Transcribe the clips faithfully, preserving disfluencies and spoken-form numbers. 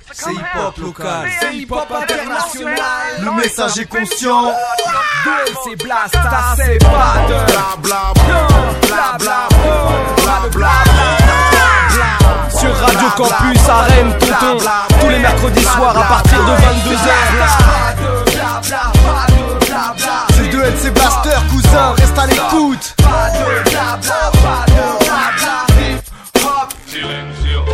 C'est hip-hop local, c'est hip-hop international. Le message est conscient. C'est Blasta, c'est pas de bla bla bla bla bla bla. Sur Radio Campus à Rennes, tonton. Tous les mercredis soirs à partir de vingt-deux heures. C'est deux L C Blaster, cousin, reste à l'écoute. Pas de bla bla, pas de bla bla. Hip hop, silencio.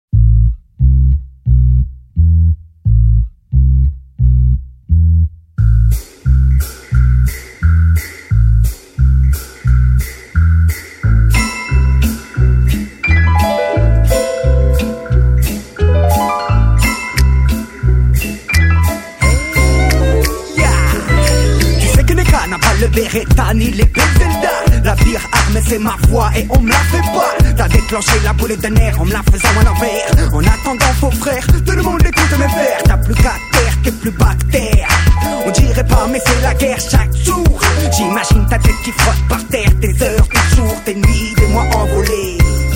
Le Beretta ni les Zelda. La pire arme c'est ma voix et on me la fait pas. T'as déclenché la boule de nerfs en me la faisant à l'envers. En attendant faux frère, tout le monde écoute mes vers. T'as plus qu'à terre, t'es plus bactère. On dirait pas mais c'est la guerre chaque jour. J'imagine ta tête qui frotte par terre. Tes heures, tes jours, tes nuits, des mois envolés.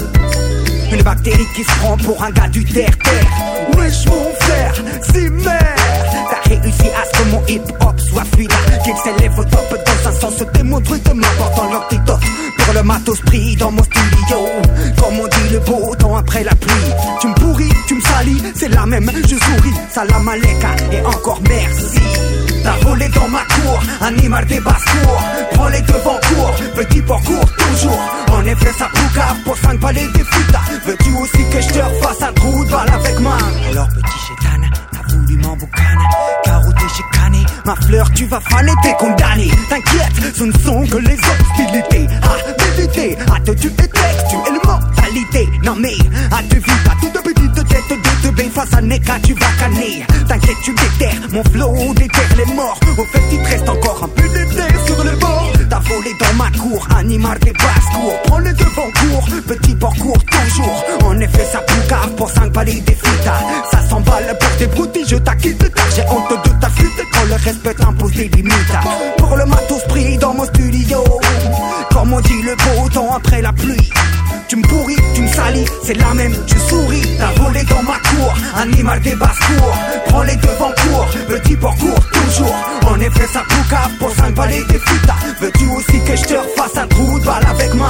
Une bactérie qui se prend pour un gars du terre-terre. Wesh mon frère, c'est merde. T'as réussi à ce que mon hip-hop soit fluide, qu'il s'élève au top dans un sens démontré de m'apportant l'antidote pour le matos pris dans mon studio. Comme on dit le beau temps après la pluie. Tu me pourris, tu me salis, c'est la même, je souris. Salam aleka et encore merci. T'as volé dans ma cour, animal des basses-cours. Prends les devants courts, petit parcours toujours. En effet ça poucave pour cinq palais des futas. Veux-tu aussi que je te refasse un trou de balle avec moi? Alors petit chétan, t'as voulu m'emboucaner, carotter j'ai canné. Ma fleur tu vas faner, t'es condamné. T'inquiète, ce ne sont que les hostilités. À méditer, à te tuer textuelle mentalité. Non mais, à te vivre, à toute petite tête de te bain face à Neka tu vas canner. T'inquiète tu déterres, mon flow déterre les morts. Au fait il te reste encore un peu d'éther sur le bord. T'as volé dans ma cour, animal des basses-cours. Prends le devant court, petit parcours toujours. En effet ça poucave pour cinq balais des fitas. Ça s'emballe pour tes broutilles, je t'acquitte. J'ai honte de ta fuite quand le respect t'impose des limites. Pour le matos pris dans mon studio, comme on dit le beau temps après la pluie. Tu me pourris, tu me salis, c'est la même, tu souris. T'as volé dans ma cour, animal des basses-cours. Prends les devants courts, petit parcours toujours. En effet ça poucave pour cinq balais des fitas. Veux-tu aussi que je te refasse un trou de balle avec moi?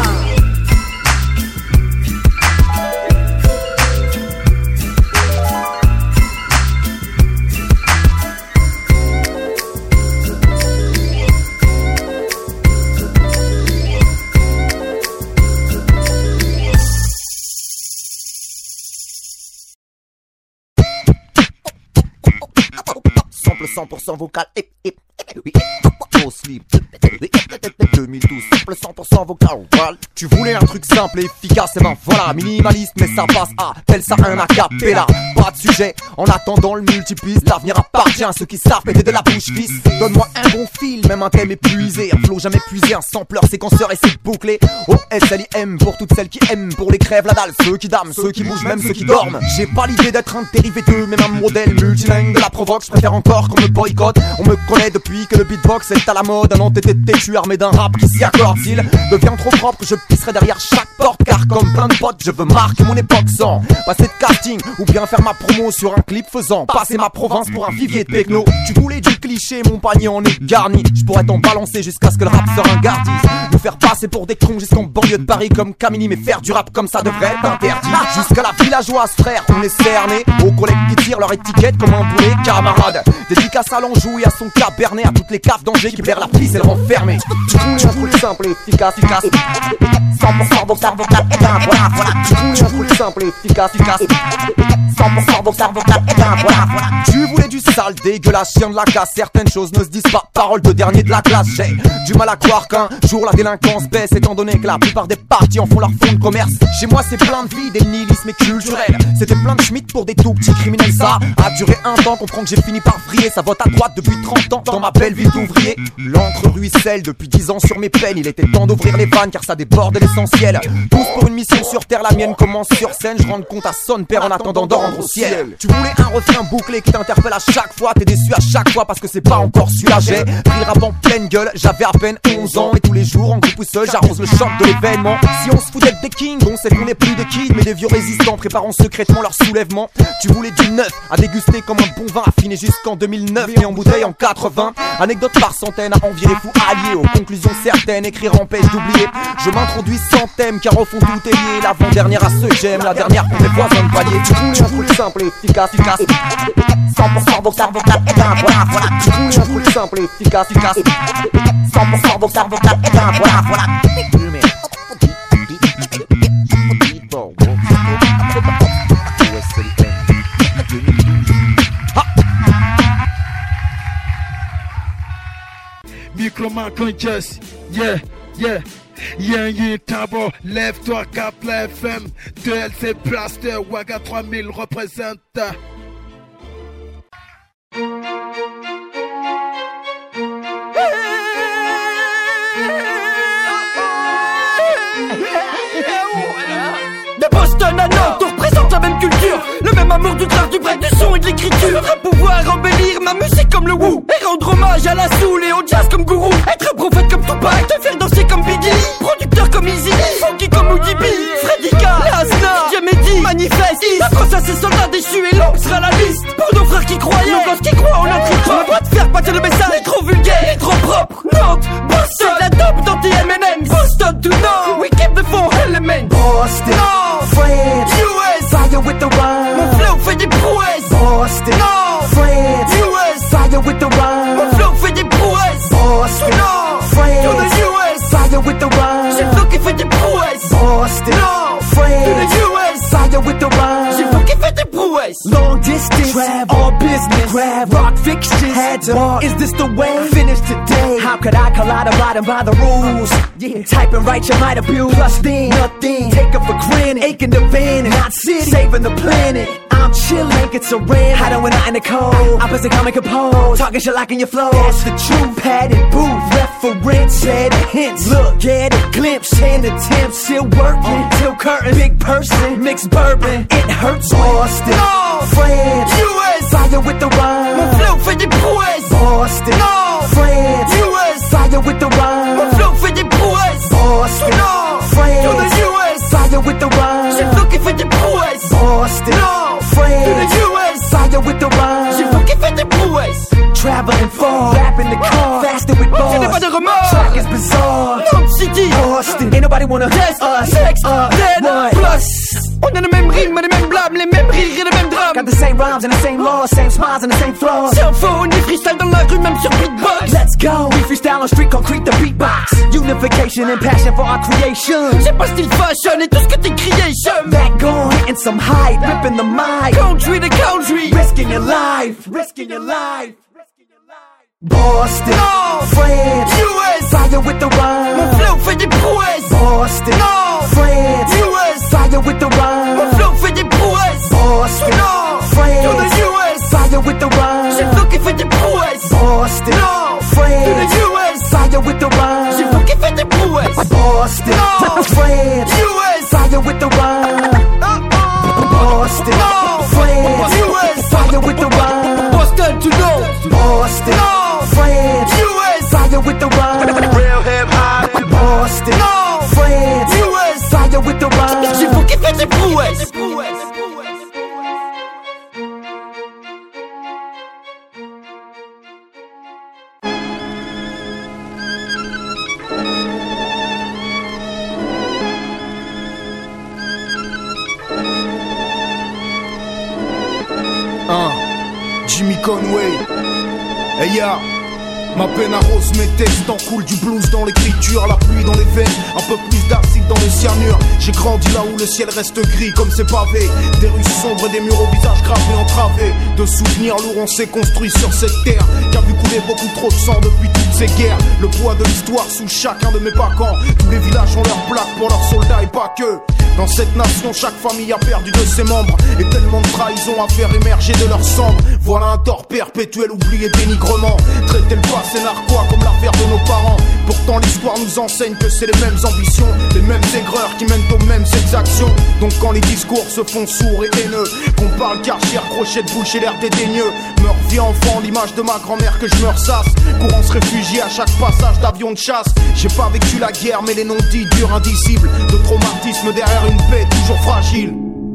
cent pour cent vocal, hip hip, oui, au slip, deux mille douze, simple cent pour cent vocal. Tu voulais un truc simple et efficace, et ben voilà, minimaliste, mais ça passe à, tel ça un acapella. Pas de sujet, en attendant le multipiste, l'avenir appartient à ceux qui savent péter de la bouche fils. Donne-moi un bon fil, même un thème épuisé, un flow jamais épuisé, un sampleur séquenceur et c'est bouclé. O S L I M pour toutes celles qui aiment, pour les crèves la dalle, ceux qui dament, ceux qui bougent, même ceux qui dorment. J'ai pas l'idée d'être un dérivé d'eux, même un modèle multilingue de la provoque, je préfère encore qu'on me boycotte. On me connaît depuis que le beatbox est à la mode, un entêté têtu armé d'un rap qui s'y accorde. S'il devient trop propre, je pisserai derrière chaque porte, car comme plein de potes, je veux marquer mon époque sans passer de casting ou bien faire ma promo sur un clip faisant passer ma province pour un vivier de techno. Tu voulais du cliché, mon panier en est garni. Je pourrais t'en balancer jusqu'à ce que le rap se ringardise. Nous faire passer pour des cons jusqu'en banlieue de Paris comme Camini, mais faire du rap comme ça devrait être interdit. Jusqu'à la villageoise, frère, on est cerné aux collègues qui tirent leur étiquette comme un boulet, camarade. Dédicace à l'Anjou et à son cabernet, à toutes les caves d'Angers qui perdent la pisse et le renfermer. Tu voulais un truc simple et efficace, efficace, cent pour cent vocal, vocal, et bien voilà, voilà. Tu voulais un truc simple et efficace, efficace, cent pour cent vocal, vocal, et bien voilà, voilà. Tu voulais du sale, dégueulasse, chien de la casse. Certaines choses ne se disent pas, parole de dernier de la classe. J'ai du mal à croire qu'un jour la délinquance baisse, étant donné que la plupart des partis en font leur fond de commerce. Chez moi c'est plein de vie, des nihilismes et culturel. C'était plein de schmitt pour des tout petits criminels. Ça a duré un temps, comprends que j'ai fini par vriller. Ça vote à droite depuis trente ans dans ma belle ville d'ouvrier. L'encre ruisselle depuis dix ans sur mes peines. Il était temps d'ouvrir les vannes car ça déborde l'essentiel. Tous pour une mission sur terre, la mienne commence sur scène. Je rends compte à son père en attendant de rendre au ciel. Tu voulais un refrain bouclé qui t'interpelle à chaque fois. T'es déçu à chaque fois parce que que c'est pas encore celui-là. J'ai pris le rap en pleine gueule, j'avais à peine onze ans. Et tous les jours en groupe ou seul, j'arrose le choc de l'événement. Si on se foutait des kings, on sait qu'on n'est plus des kids, mais des vieux résistants préparant secrètement leur soulèvement. Tu voulais du neuf, à déguster comme un bon vin, affiné jusqu'en deux mille neuf et en bouteille en quatre-vingts. Anecdote par centaines, à envier les fous alliés, aux conclusions certaines, écrire empêche d'oublier. Je m'introduis sans thème, car au fond tout est lié. L'avant-dernière à ceux j'aime, la dernière pour mes voisins de palier. Tu voulais un truc simple et efficace, efficace. cent pour cent vocal, vocal, et ben voilà, voilà. Tu voulais un truc simple et efficace, efficace. cent pour cent vocal, vocal, et ben voilà, voilà. Microman Conscious, yeah, yeah. Y'a un tabou, lève-toi cap la F M. deux L C Blaster, Waga trois mille représente. De Boston à Nantes, on représente la même culture, le même amour du grave, du break, du son et de l'écriture. À pouvoir embellir ma musique comme le Woo, et rendre hommage à la soul et au jazz comme Gourou. Être un prophète comme Tupac, te faire danser comme Biggie, producteur comme Easy, funky comme Woody B, Freddy K, Lasna, Diamedi, Manifeste. La France a ses soldats déchus et longue sera la liste. Pour nos frères qui croyaient, nos gosses qui croient en notre histoire. On doit te faire passer le message, est trop vulgaire, est trop propre. Nantes, Boston, la dope d'anti-M and M's. Boston to know, we keep the four elements. Boston, No, France, U S, fire with the rhyme. mon flow fait des prouesses. Boston, No, France, U S, fire with the rhyme. mon flow fait des prouesses. Boston, No, to France, the U S, fire with the j'ai le rhyme. flow qui fait des prouesses. Boston, No, to France, the U S, fire with the j'ai le rhyme. flow qui fait des prouesses. Long distance, travel, all business, grab, rock fixtures, had to mark. Is this the way? Finish today. How could I collide abiding by the rules? Yeah, type and write you might abuse. Plus then, nothing, take up for granted. Aching the van and not city, saving the planet. I'm chillin', ain't get surrender. Hiding when not in the cold. Opposite comic compose, talking shit like in your flow. That's the truth, padded booth, reference, said hints. Look at it, glimpse, ten attempts, still working. Till curtain, big person, mixed bourbon. It hurts, Boston, No, France, U S, fire with the mon rhyme. flow fait des prouesses. Boston, No, France, U S, fire with the mon rhyme. flow fait des prouesses. Boston, No, to France, the U S, fire with the j'ai le rhyme. flow qui fait des prouesses. Boston, No, to France, the U S, fire with the j'ai le rhyme. flow qui fait des prouesses. Traveling far, rap in the car, faster with Je n'ai pas bars. de remords. Track is bizarre. Nantes City, Boston, ain't nobody wanna test us. Sex, Uh, Dead, what? Plus. On a les mêmes rimes, les mêmes blâmes, les mêmes rires et les mêmes drames. Got the same rhymes and the same laws, same smiles and the same flaws. C'est un faux, on est freestyle dans la rue, même sur beatbox. Let's go. We freestyle on street concrete, the beatbox. Unification and passion for our creation. J'ai pas style fashion et tout ce que t'es creation. Back on, hitting some hype, ripping the mic. Country to country. Risking your life, risking your life. Boston, No, France, U S, fire with the mon rhyme. flow fait des prouesses. Boston, No, France, U S, fire with the mon rhyme. flow fait des prouesses. Boston, No, to France, the U S, fire with the j'ai le rhyme. flow qui fait des prouesses. Boston, No, to France, the U S, fire with the j'ai le rhyme. flow qui fait des prouesses. Boston, No, France, U S, fire with the rhyme. Boston, No, France, U S, fire with the rhyme. Boston to know. Boston, No, France, U S, fire with the rhyme. Real hip hop. Boston, No, France, U S, fire with the j'ai le rhyme. flow qui fait des prouesses. Hein, Jimmy Conway. Hey ya, ma peine arrose mes textes, en coule du blues dans l'écriture, la pluie dans les veines, un peu plus d'acide dans les cyanures. J'ai grandi là où le ciel reste gris comme ces pavés, des rues sombres, des murs au visage gravés, entravés. De souvenirs lourds on s'est construit sur cette terre qui a vu couler beaucoup trop de sang depuis toutes ces guerres. Le poids de l'histoire sous chacun de mes bacans. Tous les villages ont leurs plaques pour leurs soldats et pas que. Dans cette nation, chaque famille a perdu de ses membres et tellement de trahisons à faire émerger de leur cendre. Voilà un tort perpétuel, oublié dénigrement. Traiter le passé narquois comme l'affaire de nos parents. Pourtant l'histoire nous enseigne que c'est les mêmes ambitions, les mêmes aigreurs qui mènent aux mêmes exactions. Donc quand les discours se font sourds et haineux, qu'on parle Karcher, crochet de bouche et l'air dédaigneux, me revient enfant l'image de ma grand-mère que je me ressasse, courant se réfugier à chaque passage d'avion de chasse. J'ai pas vécu la guerre mais les non-dits durs indicibles, de traumatisme derrière une paix toujours fragile.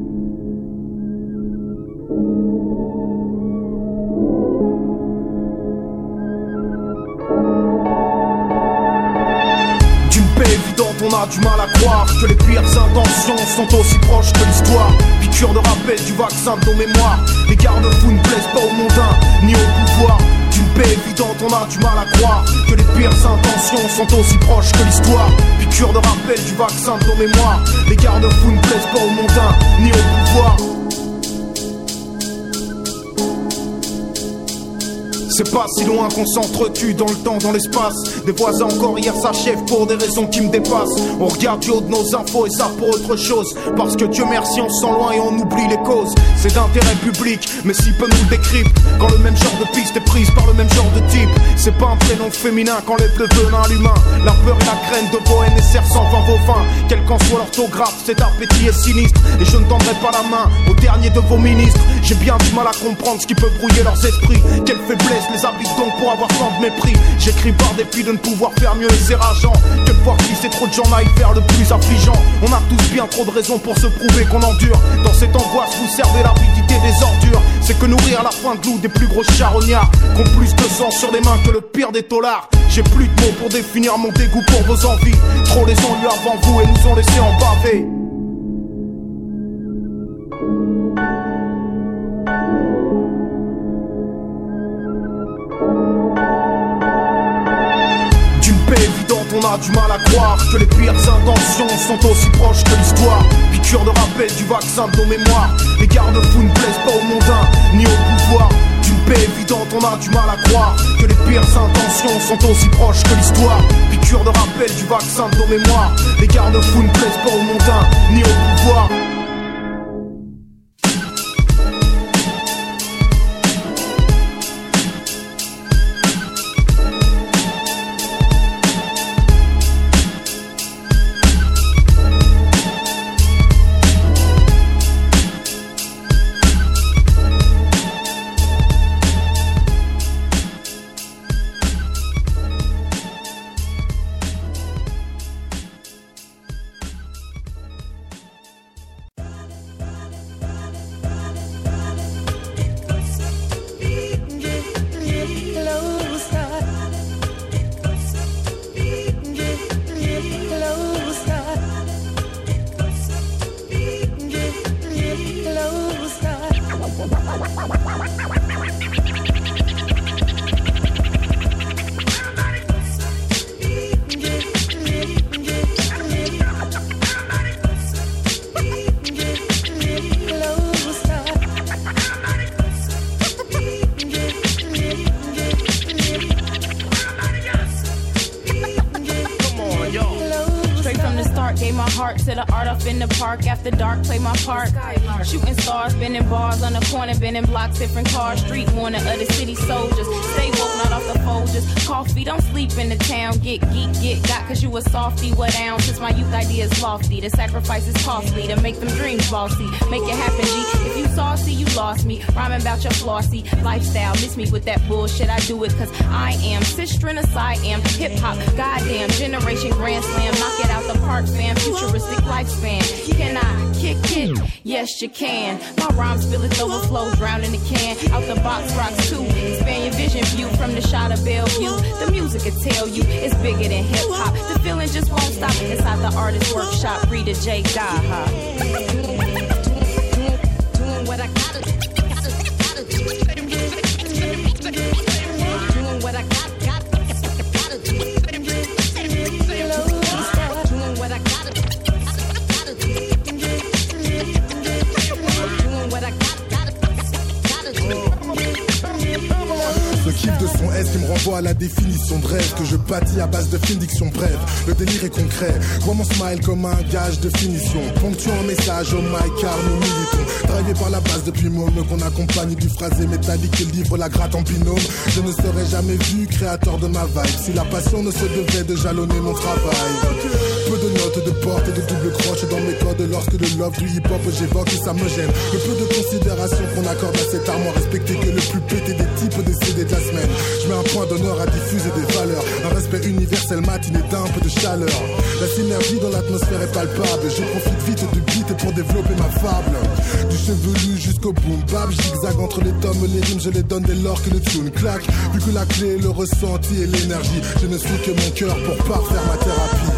On a du mal à croire que les pires intentions sont aussi proches que l'histoire. Piqûre de rappel du vaccin de nos mémoires. Les garde-fous ne plaisent pas aux mondains ni au pouvoir. D'une paix évidente on a du mal à croire que les pires intentions sont aussi proches que l'histoire. Piqûre de rappel du vaccin de nos mémoires. Les garde-fous ne plaisent pas aux mondains ni au pouvoir. C'est pas si loin qu'on s'entretue dans le temps, dans l'espace. Des voisins encore hier s'achèvent pour des raisons qui me dépassent. On regarde du haut de nos infos et ça pour autre chose. Parce que Dieu merci on se sent loin et on oublie les causes. C'est d'intérêt public, mais si peu nous le décrypte. Quand le même genre de piste est prise par le même genre de type. C'est pas un prénom féminin qu'enlève le venin à l'humain. La peur et la crainte de vos haines et serre sans fin vos fins. Quel qu'en soit l'orthographe, cet appétit est sinistre. Et je ne tendrai pas la main au dernier de vos ministres. J'ai bien du mal à comprendre ce qui peut brouiller leurs esprits. Quelle faiblesse les habite donc pour avoir tant de mépris. J'écris par dépit de ne pouvoir faire mieux et c'est rageant que de voir glisser trop de gens aillent faire le plus affligeant. On a tous bien trop de raisons pour se prouver qu'on endure. Dans cette angoisse vous servez l'avidité des ordures. C'est que nourrir la faim de nous des plus gros charognards qu'ont plus de sang sur les mains que le pire des tolards. J'ai plus de mots pour définir mon dégoût pour vos envies. Trop les ont eu avant vous et nous ont laissé en baver. On a du mal à croire que les pires intentions sont aussi proches que l'histoire. Piqûre de rappel du vaccin de nos mémoires. Les garde-fous ne plaisent pas aux mondains ni au pouvoir. D'une paix évidente on a du mal à croire que les pires intentions sont aussi proches que l'histoire. Piqûre de rappel du vaccin de nos mémoires. Les garde-fous ne plaisent pas aux mondains ni au pouvoir. After dark, play my part. Shooting stars, bending bars on the corner, bending blocks, different cars. Street warner of the city soldiers. Stay woke, not off the Folgers. Coffee, don't sleep in the town. Get geek, get got, cause you a softy. What down? Since my youth idea is lofty. The sacrifice is costly to make them dreams bossy. Make it happen, G. If you saucy, you lost me. Rhyming about your flossy lifestyle. Miss me with that bullshit. I do it cause I am Sistren, I am hip hop. Goddamn, generation grand slam. Knock it out the park, fam. Futuristic lifespan. Can I kick it? Yes, you can. My rhymes spill it, overflow, drown in the can. Out the box, rocks too. Expand your vision view from the shot of Bellevue. The music will tell you it's bigger than hip hop. The feeling just won't stop inside the artist workshop. Rita J. Gaha. Doing what I gotta, gotta, gotta do. Doing what I got, got, gotta do. Doing what I gotta. Le kiff de son S qui me renvoie à la définition de rêve que je bâtis à base de films diction brève. Le délire est concret, vois mon smile comme un gage de finition. Ponctuant un message au mic car nous militons. Drivé par la base depuis môme qu'on accompagne du phrasé métallique et livre la gratte en binôme. Je ne serai jamais vu créateur de ma vibe si la passion ne se devait de jalonner mon travail. Peu de notes de porte et de double croche dans mes codes lorsque le love du hip hop j'évoque et ça me gêne. Le peu de considération qu'on accorde à cet armoire respecté que le plus pété des types décédés de la semaine. Je mets un point d'honneur à diffuser des valeurs, un respect universel matiné d'un peu de chaleur. La synergie dans l'atmosphère est palpable, je profite vite du beat pour développer ma fable. Du chevelu jusqu'au boom bap, zigzag entre les tomes, les rimes je les donne dès lors que le tune claque. Vu que la clé est le ressenti et l'énergie, je ne suis que mon cœur pour parfaire ma thérapie.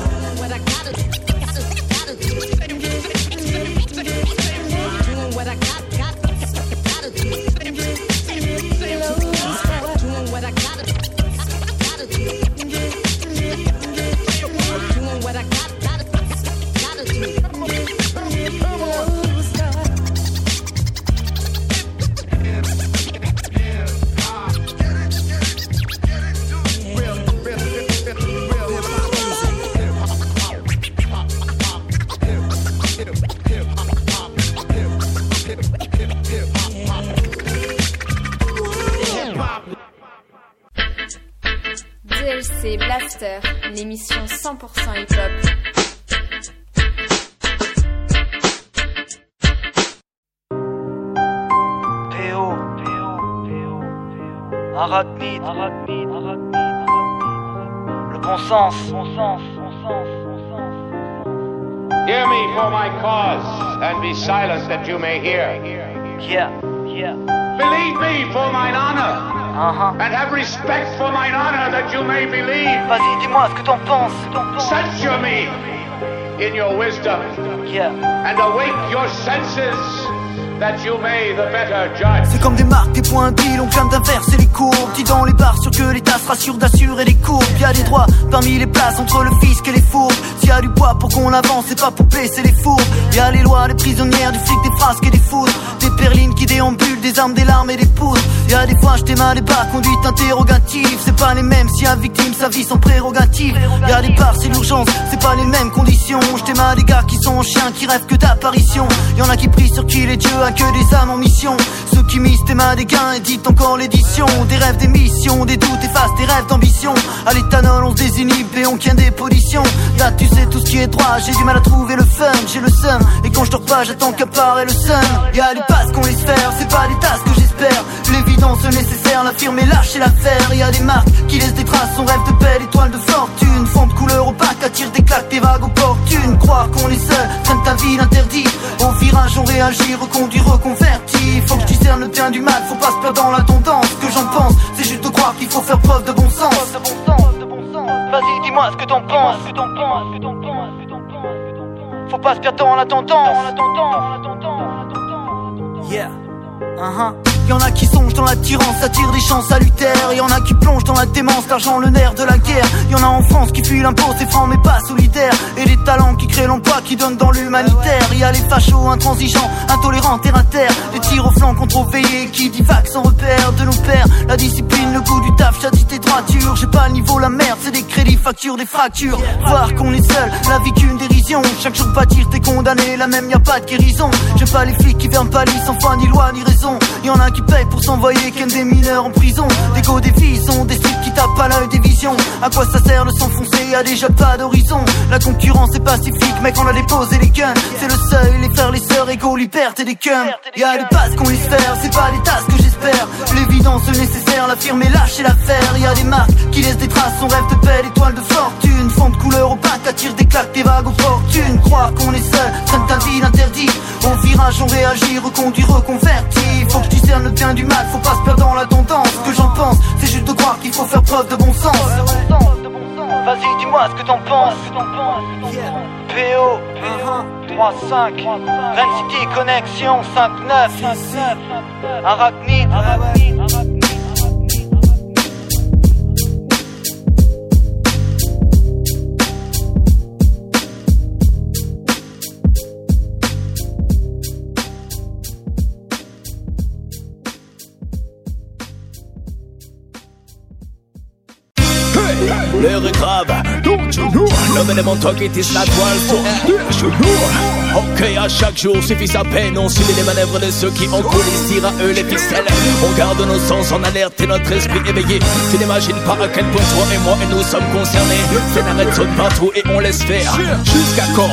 D L C Blaster, l'émission cent pour cent hip-hop. Théo, Arachnide, Arachnide, Arachnide, le bon sens, bon sens, bon sens, bon sens. Hear me for my cause, and be silent that you may hear. Yeah, yeah. Believe me for mine honor. Uh-huh. And have respect for mine honor that you may believe. Vas-y, dis-moi ce que t'en penses. Censure me in your wisdom. Yeah. And awake your senses that you may the better judge. C'est comme des marques, des points d'île, on vient d'inverser les courbes. Dit dans les bars, sûr que l'État se rassure d'assurer les courbes. Y'a des droits parmi les places entre le fisc et les fourbes. S'il y a du poids pour qu'on avance, c'est pas pour baisser les fourbes. Y'a les lois, les prisonnières, du flic, des frasques et des foudres. Des perlines qui déambulent, des armes, des larmes et des poudres. Y'a des fois j'étais mal débat, conduite interrogative. C'est pas les mêmes si un victime sa vie sans prérogative. Y'a des parts, c'est l'urgence, c'est pas les mêmes conditions. J'étais mal des gars qui sont en chien, qui rêvent que d'apparition. Y'en a qui prient sur qui les dieux, a que des âmes en mission. Ceux qui misent tes mains des gains, éditent encore l'édition. Des rêves, des missions, des doutes, effacent tes rêves d'ambition. À l'éthanol on se désinhibe et on tient des pollutions. Là tu sais tout ce qui est droit, j'ai du mal à trouver le fun. J'ai le seum, et quand je dors pas j'attends qu'apparaît le sun. Y'a des passes qu'on laisse faire, c'est pas des tasses que j'espère. L'évidence nécessaire, la firme est lâche et l'affaire. Y'a des marques qui laissent des traces, on rêve de belles étoiles de fortune. Fond de couleur opaque, attire des claques, des vagues opportunes. Croire qu'on est seul, traîne ta vie l'interdit. Au virage on réagit, reconduit, reconverti. Faut que je discerne le bien du mal, faut pas se perdre dans la tendance. Ce que j'en pense, c'est juste de croire qu'il faut faire preuve de bon sens. Vas-y dis-moi ce que t'en penses. Faut pas se perdre dans la tendance. Yeah. Uh-huh. Y'en a qui songent dans l'attirance, attirent des champs salutaires. Y'en a qui plongent dans la démence, l'argent le nerf de la guerre. Y'en a en France qui fuient l'impôt, c'est franc mais pas solidaire. Et des talents qui créent l'emploi, qui donnent dans l'humanitaire. Y'a les fachos intransigeants, intolérants, terre à terre. Des tirs au flanc contrôlés, qui divaguent sans repère. De nos pères, la discipline, le goût du taf, j'adis tes droitures. J'ai pas le niveau, la merde, c'est des crédits, factures, des fractures. Voir qu'on est seul, la vie qu'une dérision. Chaque jour bâtir, t'es condamné, la même y a pas de guérison. J'ai pas les flics qui ferment pas lit sans foi ni loi ni raison. Y'en a qui payent pour s'envoyer qu'un des mineurs en prison. Des go des filles sont des strips qui tapent à l'œil des visions. À quoi ça sert de s'enfoncer, y'a déjà pas d'horizon. La concurrence est pacifique, mec on a déposé les guns. C'est le seuil, les frères, les sœurs, égaux, liberté des cums. Y'a des passes qu'on laisse faire, c'est pas les tasses que j'espère. L'évidence nécessaire, la firme est lâche et l'affaire. Y'a des marques qui laissent des traces, on rêve de belles étoiles de fortune. Fond de couleur opaque, attire des claques, des vagues opportunes. Croire qu'on est seul, traîne ta vie l'interdit. Au virage on réagit, reconduit, reconverti. Faut que je discerne le bien du mal, faut pas se perdre dans la tendance. Ce que j'en pense, c'est juste de croire qu'il faut faire preuve de bon sens. Vas-y dis-moi ce que t'en penses. P O trois cinq Rennes City Connexion cinq neuf Arachnide. l'air est grave. L'homme élément talk it is not wild. Ok, à chaque jour suffit sa peine. On subit les manœuvres de ceux qui en coulisses tirent à eux les ficelles. On garde nos sens en alerte et notre esprit éveillé. Tu n'imagines pas à quel point toi et moi et nous sommes concernés. Scénario saute partout et on laisse faire. Jusqu'à quand?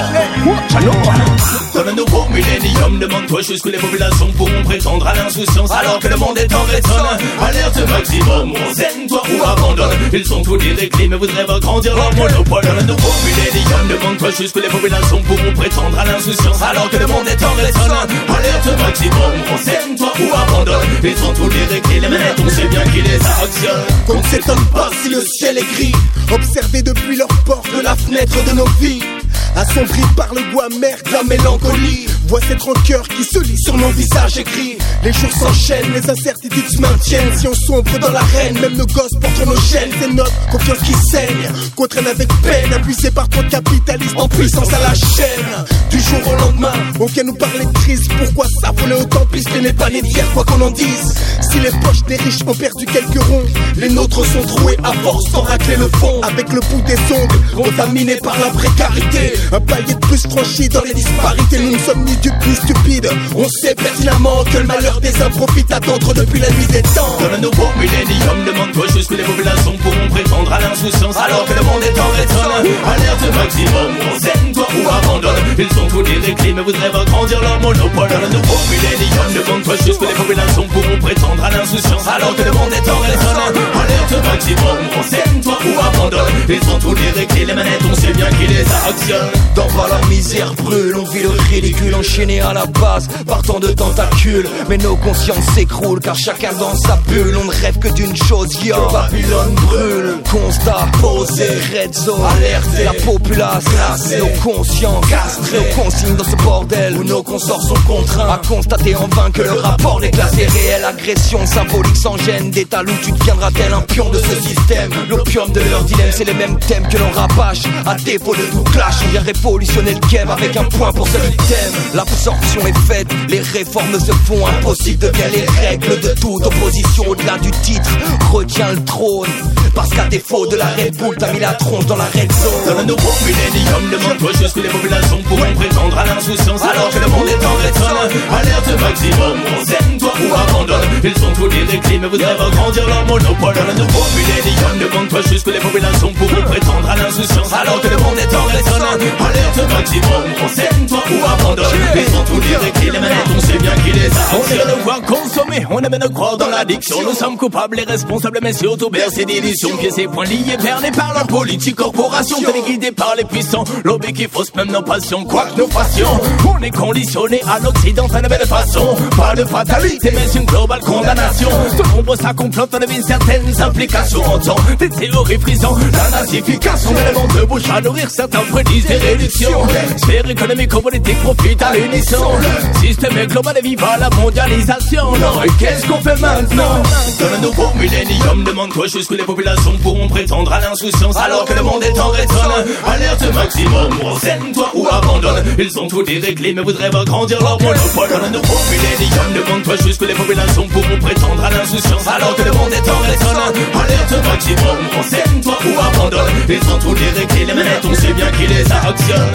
Dans le nouveau millénium, demande-toi jusqu'où les populations pourront prétendre à l'insouciance. Alors que le monde est en résonne. Alerte maximum, zen-toi ou abandonne. Ils ont tous les clés mais voudraient voir grandir leur monopole. Dans le nouveau millénium, demande-toi jusqu'où les populations pourront prétendre à l'insouciance. Alors que le monde est en résonne. Alerte maximum, zen-toi ou abandonne. Ils ont tous les clés, les manettes, on sait bien qui les actionne. Qu'on ne s'étonne pas si le ciel est gris. Observé depuis leur porte de la fenêtre de nos vies. Assombris par le goût amer de la mélancolie. Vois cette rancœur qui se lit sur nos visages écrits. Les jours s'enchaînent, les incertitudes se maintiennent. Si on sombre dans l'arène, même nos gosses portent nos chaînes. C'est notre confiance qui saigne, qu'on traîne avec peine. Impulsé par trop de capitalistes en puissance à la chaîne. Du jour au lendemain, on vient nous parler de crise. Pourquoi ça volait autant puisque n'est pas né d'hier, quoi qu'on en dise. Si les poches des riches ont perdu quelques ronds, les nôtres sont troués à force d'en racler le fond. Avec le bout des ongles, contaminés par la précarité. Un palier de plus franchi dans les disparités. Nous ne sommes ni dupes ni stupides. On sait pertinemment que le malheur des uns profite à d'autres depuis la nuit des temps. Dans le nouveau millénium, demande-toi jusqu'où les populations pourront prétendre à l'insouciance. Alors que le monde est en résonne. Alerte maximum, zen-toi ou abandonne. Ils ont tous les clés mais voudraient voir grandir leur monopole. Dans le nouveau millénium, demande-toi jusqu'où les populations pourront prétendre à l'insouciance. Alors que le monde est en résonne. Alerte maximum, zen-toi ou abandonne. Ils ont tous les clés, les manettes, on sait bien qui les actionne. Dans bas la misère brûle, on vit le ridicule enchaîné à la base, partant de tentacules. Mais nos consciences s'écroulent car chacun dans sa bulle. On ne rêve que d'une chose, yo, Babylone brûle. Constat posé, red zone, alerté. La populace cassée, nos consciences castrées. Nos consignes dans ce bordel où nos consorts sont contraints à constater en vain que le rapport des classes est réel. Agression symbolique sans gêne, d'état où tu deviendras tel un pion de ce système. L'opium de leur dilemme, c'est les mêmes thèmes que l'on rabâche. À défaut de tout clash, on vient révolutionner le game avec un point pour celui qui t'aime. L'absorption est faite, les réformes se font impossibles. Devient les règles de toute opposition au-delà du titre. Retiens le trône, parce qu'à défaut de la Red Bull, t'as mis la tronche dans la red zone. Dans le nouveau millénium, demande-toi jusqu'où les populations pourront prétendre à l'insouciance. Alors que le monde est en résonne. Alerte maximum, zen-toi ou abandonne. Ils ont tous les clés mais voudraient voir grandir leur monopole. Dans le nouveau millénium, demande-toi jusqu'où les populations pourront prétendre à l'insouciance. Alors que le monde est en résonne. Alerte maximum, zen-toi ou abandonne. Ils ont tous les clés, les manettes, on sait bien qui les a. On aime nous voir consommer, on aime nous croire dans l'addiction. Nous sommes coupables et responsables, mais surtout bercés d'illusions. Pieds et poings liés, bernés par leur politique corporation. Téléguidés par les puissants, lobby qui fausse même nos passions. Quoi que nous fassions, on est conditionnés à l'Occident de belle façon. Pas de fatalité, mais une globale condamnation. De nombreux ça complote, on devine certaines implications. En temps des théories frisant la nazification. D'éléments de bouche à nourrir, certains prédisent des réductions. Sphère économique, politique profite à l'unisson. Système est global et viva la mondialisation. Non, et qu'est-ce qu'on fait maintenant? Dans le nouveau millénium, demande-toi jusqu'où les populations pourront prétendre à l'insouciance. Alors que le monde est en résonne. Alerte maximum, zen-toi ou abandonne. Ils ont tous les clés mais voudraient voir grandir leur monopole. Dans le nouveau millénium, demande-toi jusqu'où les populations pourront prétendre à l'insouciance. Alors que le monde est en résonne. Alerte maximum, zen-toi ou abandonne. Ils ont tous les clés, les manettes, on sait bien qui les actionne.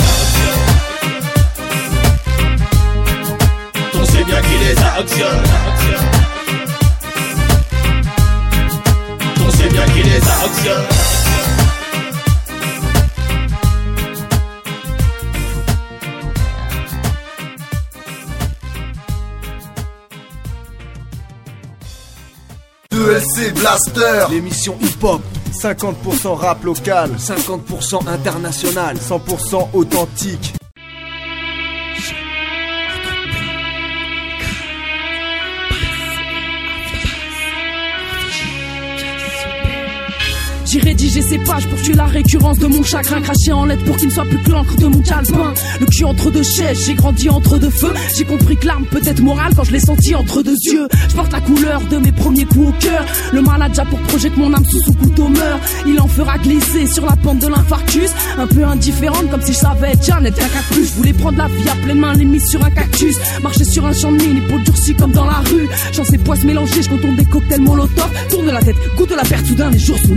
On sait bien qui les actionne. On sait bien qui les actionne. E L C Blaster, l'émission hip-hop, cinquante pour cent rap local, cinquante pour cent international, cent pour cent authentique. J'ai rédigé ces pages pour tuer la récurrence de mon chagrin, craché en lettres pour qu'il ne soit plus que l'encre de mon calepin. Le cul entre deux chaises, j'ai grandi entre deux feux. J'ai compris que l'arme peut être morale quand je l'ai senti entre deux yeux. Je porte la couleur de mes premiers coups au cœur. Le malade a pour projet que mon âme sous son couteau meurt. Il en fera glisser sur la pente de l'infarctus. Un peu indifférente comme si je savais être Janet qu'un cactus. Je voulais prendre la vie à pleine main, les mises sur un cactus. Marcher sur un champ de mine, épaules durcies comme dans la rue. Chance et poisse mélangées, je contourne des cocktails molotov. Tourne la tête, goûte la perte, soudain les jours sont monotones.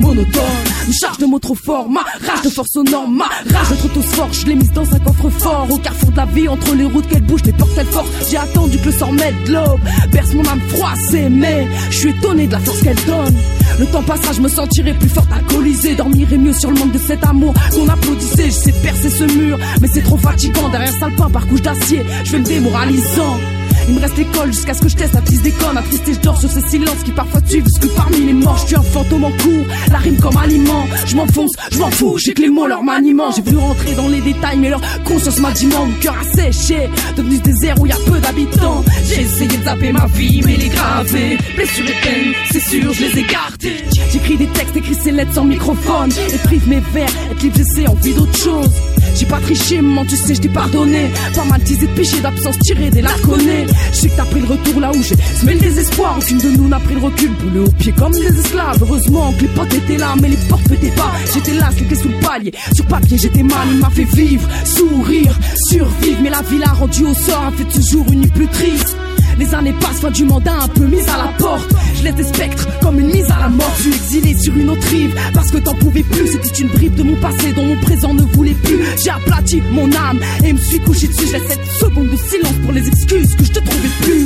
Une charge de mots trop fort, ma rage de force aux normes, ma rage de trotosphore, je l'ai mise dans un coffre fort. Au carrefour de la vie, entre les routes qu'elle bouge, les portes qu'elle force. J'ai attendu que le sort mette de l'aube, berce mon âme froissée, mais je suis étonné de la force qu'elle donne. Le temps passera, je me sentirai plus forte alcoolisée. Dormirai mieux sur le manque de cet amour qu'on applaudissait. J'essaie de percer ce mur, mais c'est trop fatigant. Derrière sale pain par couche d'acier, je vais me démoralisant. Il me reste l'école jusqu'à ce que je teste la piste des connes. Attristé, je dors sur ces silences qui parfois suivent. Parce que parmi les morts, je suis un fantôme en cours. La rime comme aliment, je m'enfonce, je m'en fous. J'ai que les mots, leur maniement. J'ai voulu rentrer dans les détails, mais leur conscience m'a dit non. Mon cœur a séché, devenu ce désert où y a peu d'habitants. J'ai essayé de zapper ma vie, mais les graver. Blessures et peines, c'est sûr, je les ai gardées. J'écris des textes, écris ces lettres sans microphone. Et prive mes vers, être libre, j'essaie envie d'autre chose. J'ai pas triché, maman, tu sais, je t'ai pardonné. Pas mal disé de péché, d'absence tirée des laconnés. Je sais que t'as pris le retour là où j'ai semé le désespoir. Aucune de nous n'a pris le recul, boulé aux pieds comme des esclaves. Heureusement que les potes étaient là, mais les portes pétaient pas. J'étais là, les clés sous le palier. Sur papier, j'étais mal, il m'a fait vivre, sourire, survivre. Mais la vie l'a rendu au sort, a fait toujours une nuit plus triste. Les années passent, fin du mandat un peu mise à la porte. Je laisse des spectres comme une mise à la mort. Je suis exilé sur une autre rive parce que t'en pouvais plus. C'était une bribe de mon passé dont mon présent ne voulait plus. J'ai aplati mon âme et me suis couché dessus. Je laisse cette seconde de silence pour les excuses que je te trouvais plus.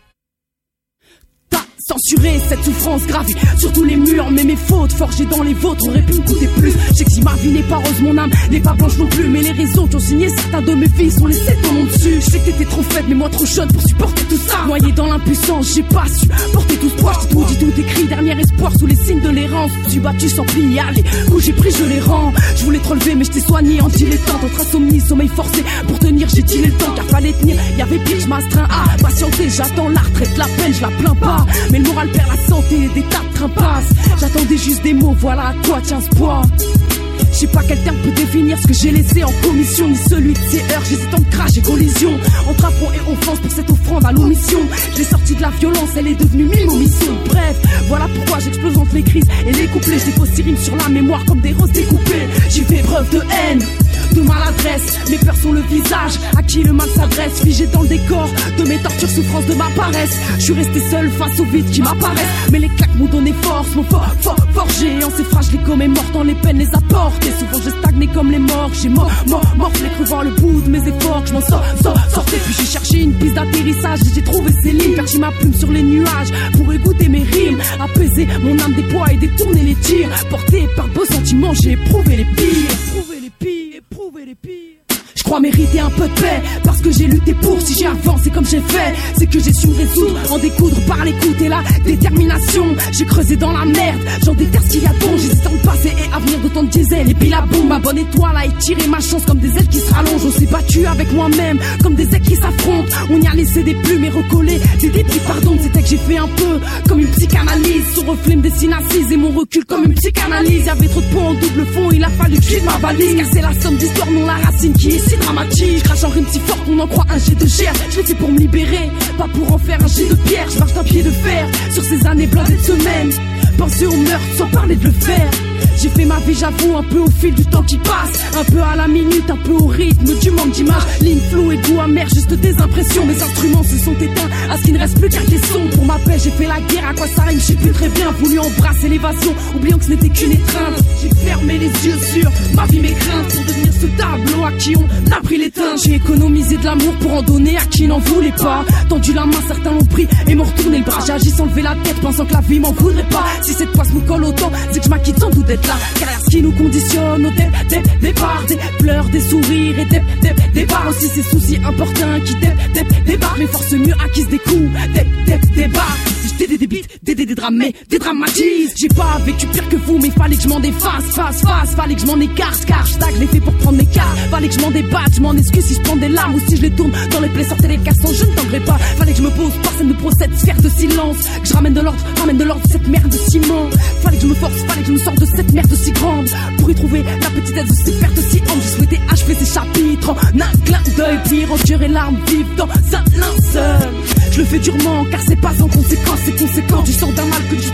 Censurer cette souffrance gravée sur tous les murs, mais mes fautes forgées dans les vôtres auraient pu me coûter plus. Je sais que si ma vie n'est pas rose, mon âme n'est pas blanche non plus, mais les réseaux qui ont signé certains de mes vies sont laissés ton nom dessus. Je sais que t'étais trop faible, mais moi trop jeune pour supporter tout ça. Noyé dans l'impuissance, j'ai pas su porter tout ce poids. J'ai tout dit, tout écrit, dernier espoir sous les signes de l'errance. Je suis battu sans plier, allez, coups j'ai pris, je les rends. Je voulais te relever, mais je t'ai soigné en dilettante. Entre insomnie, sommeil forcé, pour tenir j'ai dit le temps car fallait tenir. Y'avait pire, je m'astreins à patienter, j'attends la retraite, la peine, je la plains pas. Mais le moral perd la santé, des tas de trains passent. J'attendais juste des mots, voilà à quoi tient ce poids. Je sais pas quel terme peut définir ce que j'ai laissé en commission, ni celui de ces heures, j'hésite entre crash et collision. Entre affront et offense pour cette offrande à l'omission. Je l'ai sortie de la violence, elle est devenue mime omission. Bref, voilà pourquoi j'explose entre les crises et les couplets. Je dépose ces rimes sur la mémoire comme des roses découpées. J'y fais preuve de haine, de maladresse, mes peurs sont le visage à qui le mal s'adresse. Figé dans le décor de mes tortures, souffrances de ma paresse. Je suis resté seul face au vide qui m'apparaissent. Mais les claques m'ont donné force, mon fort, fort, forgé. En ces fragile comme est morte, en les peines les apporte. Et souvent j'ai stagné comme les morts. J'ai mort, mort, mort, j'ai cru voir le bout de mes efforts. Je m'en sors, sors, sortais. Puis j'ai cherché une piste d'atterrissage et j'ai trouvé ces lignes. Perché ma plume sur les nuages pour écouter mes rimes. Apaiser mon âme des poids et détourner les tirs. Porté par beaux sentiments, j'ai éprouvé les pires. Éprouvé les pires, éprouvé les pires. Je crois mériter un peu de paix parce que j'ai lutté pour. Si j'ai avancé comme j'ai fait, c'est que j'ai su me résoudre, en découdre par l'écoute et la détermination. J'ai creusé dans la merde, j'en déterre ce qu'il y a bon. J'hésite entre passé et avenir de tant de diesel. Et puis la bombe, ma bonne étoile a étiré ma chance comme des ailes qui se rallongent. On s'est battu avec moi-même comme des ailes qui s'affrontent. On y a laissé des plumes et recollé des débris pardon. C'était que j'ai fait un peu comme une psychanalyse. Son reflet me dessine assise et mon recul comme une psychanalyse. Y'avait trop de points en double fond, il a fallu que je vide ma valise. Car c'est la somme d'histoire, non la racine qui est si dramatique. Je crache en rime si fort qu'on en croit un jet de gerbe. Je l'ai fait pour me libérer, pas pour en faire un jet de pierre. Je marche d'un pied de fer sur ces années blindées de semaines. Penser au meurtre sans parler de le faire. J'ai fait ma vie, j'avoue, un peu au fil du temps qui passe. Un peu à la minute, un peu au rythme du manque d'image. Ligne floue et goût amer, juste des impressions. Mes instruments se sont éteints, à ce qu'il ne reste plus qu'un des sons. Pour ma paix, j'ai fait la guerre, à quoi ça rime, je sais plus très bien. Voulu embrasser l'évasion, oubliant que ce n'était qu'une étreinte. J'ai fermé les yeux sur ma vie, mes craintes, pour devenir ce tableau à qui on a pris l'éteinte. J'ai économisé de l'amour pour en donner à qui n'en voulait pas. Tendu la main, certains l'ont pris et m'ont retourné le bras. J'ai agi sans lever la tête, pensant que la vie m'en voudrait pas. Si cette poisse me colle autant, c'est que je m'acquitte sans doute d'être là. Car ce qui nous conditionne au dé, dé, départ, des pleurs, des sourires et des, des, des barres. Aussi ces soucis importants qui dé, dé, débarquent. Mes forces mieux acquises des coups, des, des, des barres. Si je des débites, des, des, des dramés, des dramatise. J'ai pas vécu pire que vous, mais fallait que je m'en défasse, face, face. Fallait que je m'en écarte, car je tag les faits pour prendre mes cartes. Fallait que je m'en débatte, je m'en excuse si je prends des larmes ou si je les tourne dans les plaies, sortez les cassons, je ne t'enverrai pas. Fallait que je me pose, personne ne procède, sphère de silence. Que je ramène de l'ordre, ramène de l'ordre cette merde de ciment. Fallait que je me force, fallait que je me sorte de cette merde si grande. Pour y trouver la petitesse de ces pertes si amples. Je souhaitais achever ces chapitres en un clin d'œil, puis retirer les larmes vives dans un linceul. Je le fais durement car c'est pas en conséquence, c'est conséquent du sang d'un mal que tu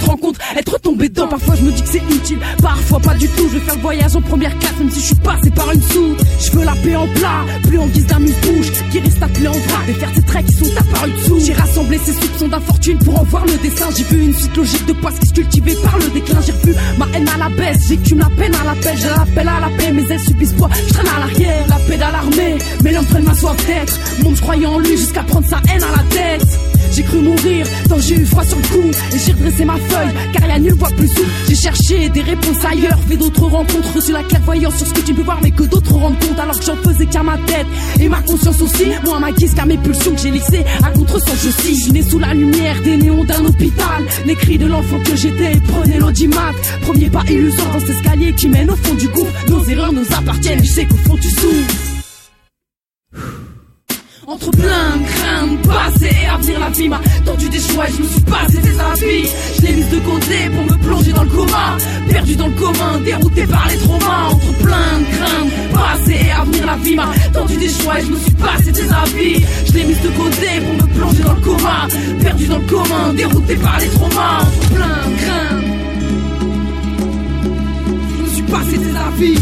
rencontre, être tombé dedans. Parfois je me dis que c'est utile, parfois pas du tout. Je vais faire le voyage en première classe même si je suis passé par une soude. Je veux la paix en plat, plus en guise d'amuse-bouche, qui reste appelé en vrac, défaire ces traits qui sont apparus dessous. J'ai rassemblé ces soupçons d'infortune pour en voir le dessin. J'ai vu une suite logique de poisse qui se cultivait par le déclin. J'ai revu ma haine à la baisse, j'écume la peine à la pelle. J'ai l'appel à la paix, mais elles subissent poids, je traîne à l'arrière. La paix d'alarmée, mais l'homme traîne ma soif d'être. Monde, je croyais en lui jusqu'à prendre sa haine à la tête. J'ai cru mourir, tant j'ai eu froid sur le cou. Et j'ai redressé ma feuille, car y'a nulle voie plus souple. J'ai cherché des réponses ailleurs, fait d'autres rencontres. Reçu la clairvoyance sur ce que tu peux voir, mais que d'autres rendent compte. Alors que j'en faisais qu'à ma tête, et ma conscience aussi. Moi, ma guise qu'à mes pulsions que j'ai laissées à contre-sens, je suis. Je suis né sous la lumière des néons d'un hôpital. Les cris de l'enfant que j'étais, prenez l'audimat. Premier pas illusoire dans cet escalier qui mène au fond du gouffre. Nos erreurs nous appartiennent, je sais qu'au fond tu souffres. Entre plein de craintes, passé et avenir, la vie m'a tendu des choix et je me suis passé des habits. Je l'ai mise de côté pour me plonger dans le coma, perdu dans le commun, dérouté par les traumas. Entre plein de craintes, passé et avenir, la vie m'a tendu des choix et je me suis passé des habits. Je l'ai mise de côté pour me plonger dans le coma, perdu dans le commun, dérouté par les traumas. Entre plein de craintes, je me suis passé des habits.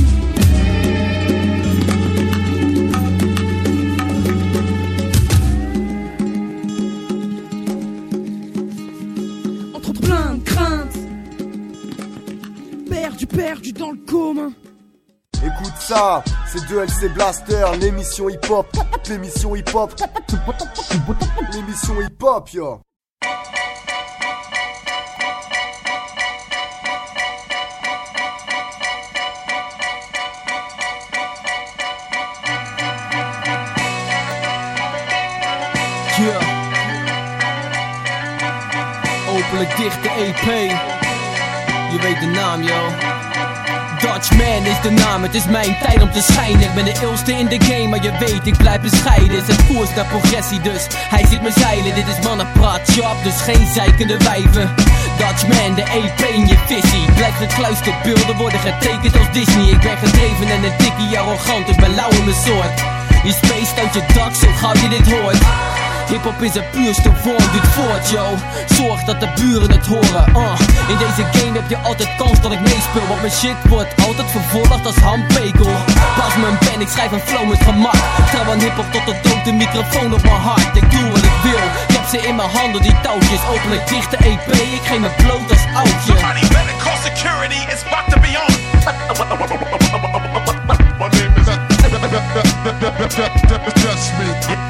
Perdu, perdu dans le commun. Écoute ça, c'est deux L C Blaster, l'émission hip-hop, l'émission hip-hop, l'émission hip-hop, yo. Yeah. Openlijk dichte E P. Je weet de naam, yo. Dutchman is de naam, het is mijn tijd om te schijnen. Ik ben de eelste in de game, maar je weet, ik blijf bescheiden. Het is koers naar progressie, dus hij ziet me zeilen. Dit is mannenpraat, job, dus geen zeikende wijven. Dutchman, de E P in je visie. Blijf gekluisterd, beelden worden getekend als Disney. Ik ben gedreven en een tikkie arrogant, ik ben lauw in mijn soort. Je spaced uit je dak, zo gauw je dit hoort. Hip-hop is het puurste vorm, doet voort, yo. Zorg dat de buren het horen, uh. In deze game heb je altijd kans dat ik meespeel, want mijn shit wordt altijd vervolgd als handpekel. Pas mijn pen, ik schrijf een flow met gemak. Trouw aan hip-hop tot de dood, de microfoon op mijn hart. Ik doe wat ik wil, ik heb ze in mijn handen, die touwtjes. Openlijk dichte E P, ik geef me bloot als oudje. Somebody better call security, it's about to be on. My name is That's me.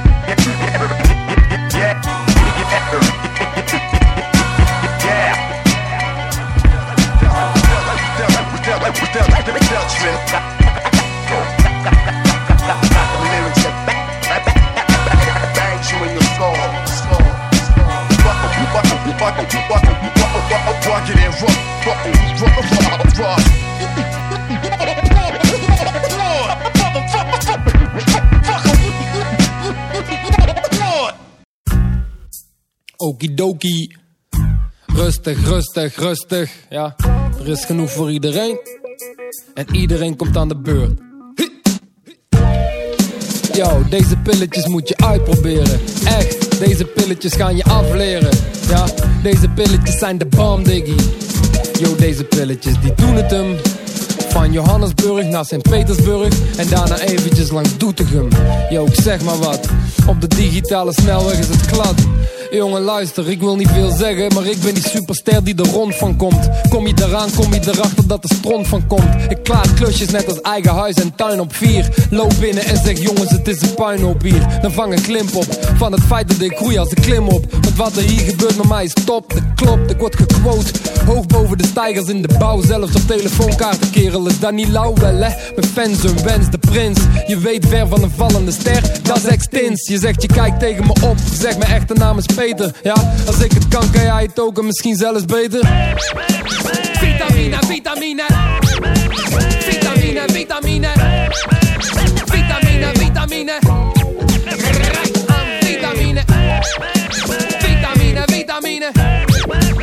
Okidoki. Rustig, rustig, rustig. Ja, er is genoeg voor iedereen. En iedereen komt aan de beurt. Yo, deze pilletjes moet je uitproberen. Echt, deze pilletjes gaan je afleren. Ja, deze pilletjes zijn de bomb, diggy. Yo, deze pilletjes die doen het hem. Van Johannesburg naar Sint-Petersburg. En daarna eventjes langs Doetinchem. Yo, ik zeg maar wat. Op de digitale snelweg is het glad. Jongen luister, ik wil niet veel zeggen, maar ik ben die superster die er rond van komt. Kom je eraan, kom je erachter dat er stront van komt. Ik klaar klusjes net als eigen huis en tuin op vier. Loop binnen en zeg jongens het is een puinhoop hier. Dan vang een klimp op, van het feit dat ik groei als ik klim op. Want wat er hier gebeurt met mij is top, dat klopt, ik word gequote. Hoog boven de stijgers in de bouw, zelfs op telefoonkaarten kerel is dat niet lauw wel hè. Mijn fans een wens, de prins, je weet ver van een vallende ster, dat is extins. Je zegt je kijkt tegen me op, zeg mijn echte naam is Peter. Ja, als ik het kan, kan jij het ook en misschien zelfs beter. Vitamine, vitamine. Vitamine, vitamine. Vitamine, vitamine. Rijk aan vitamine. Vitamine, vitamine.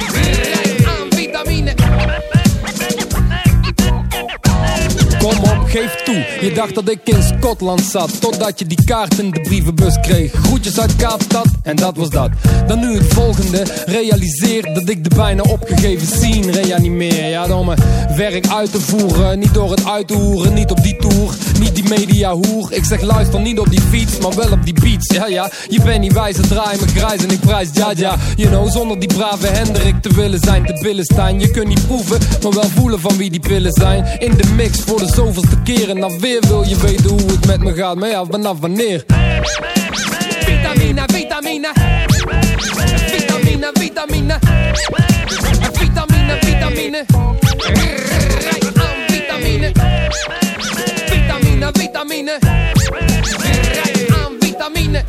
Rijk aan vitamine. Kom op, geef toe, je dacht dat ik in Schotland zat, totdat je die kaart in de brievenbus kreeg. Groetjes uit Kaapstad, en dat was dat. Dan nu het volgende, realiseer dat ik de bijna opgegeven scene reanimeer. Ja, door mijn werk uit te voeren, niet door het uit te hoeren, niet op die tour, niet die media hoer. Ik zeg luister niet op die fiets, maar wel op die beats. Ja, ja, je bent niet wijs, draai me grijs en ik prijs ja, ja. You know, zonder die brave Hendrik te willen zijn, te billen staan. Je kunt niet proeven, maar wel voelen van wie die pillen zijn. In de mix voor de zoveelste keer en dan weer wil je weten hoe het met me gaat. Maar ja, vanaf wanneer? Vitamine, vitamine. Vitamine, vitamine. Vitamine, vitamine. Rijk aan vitamine. Vitamine, vitamine. Rijk aan vitamine.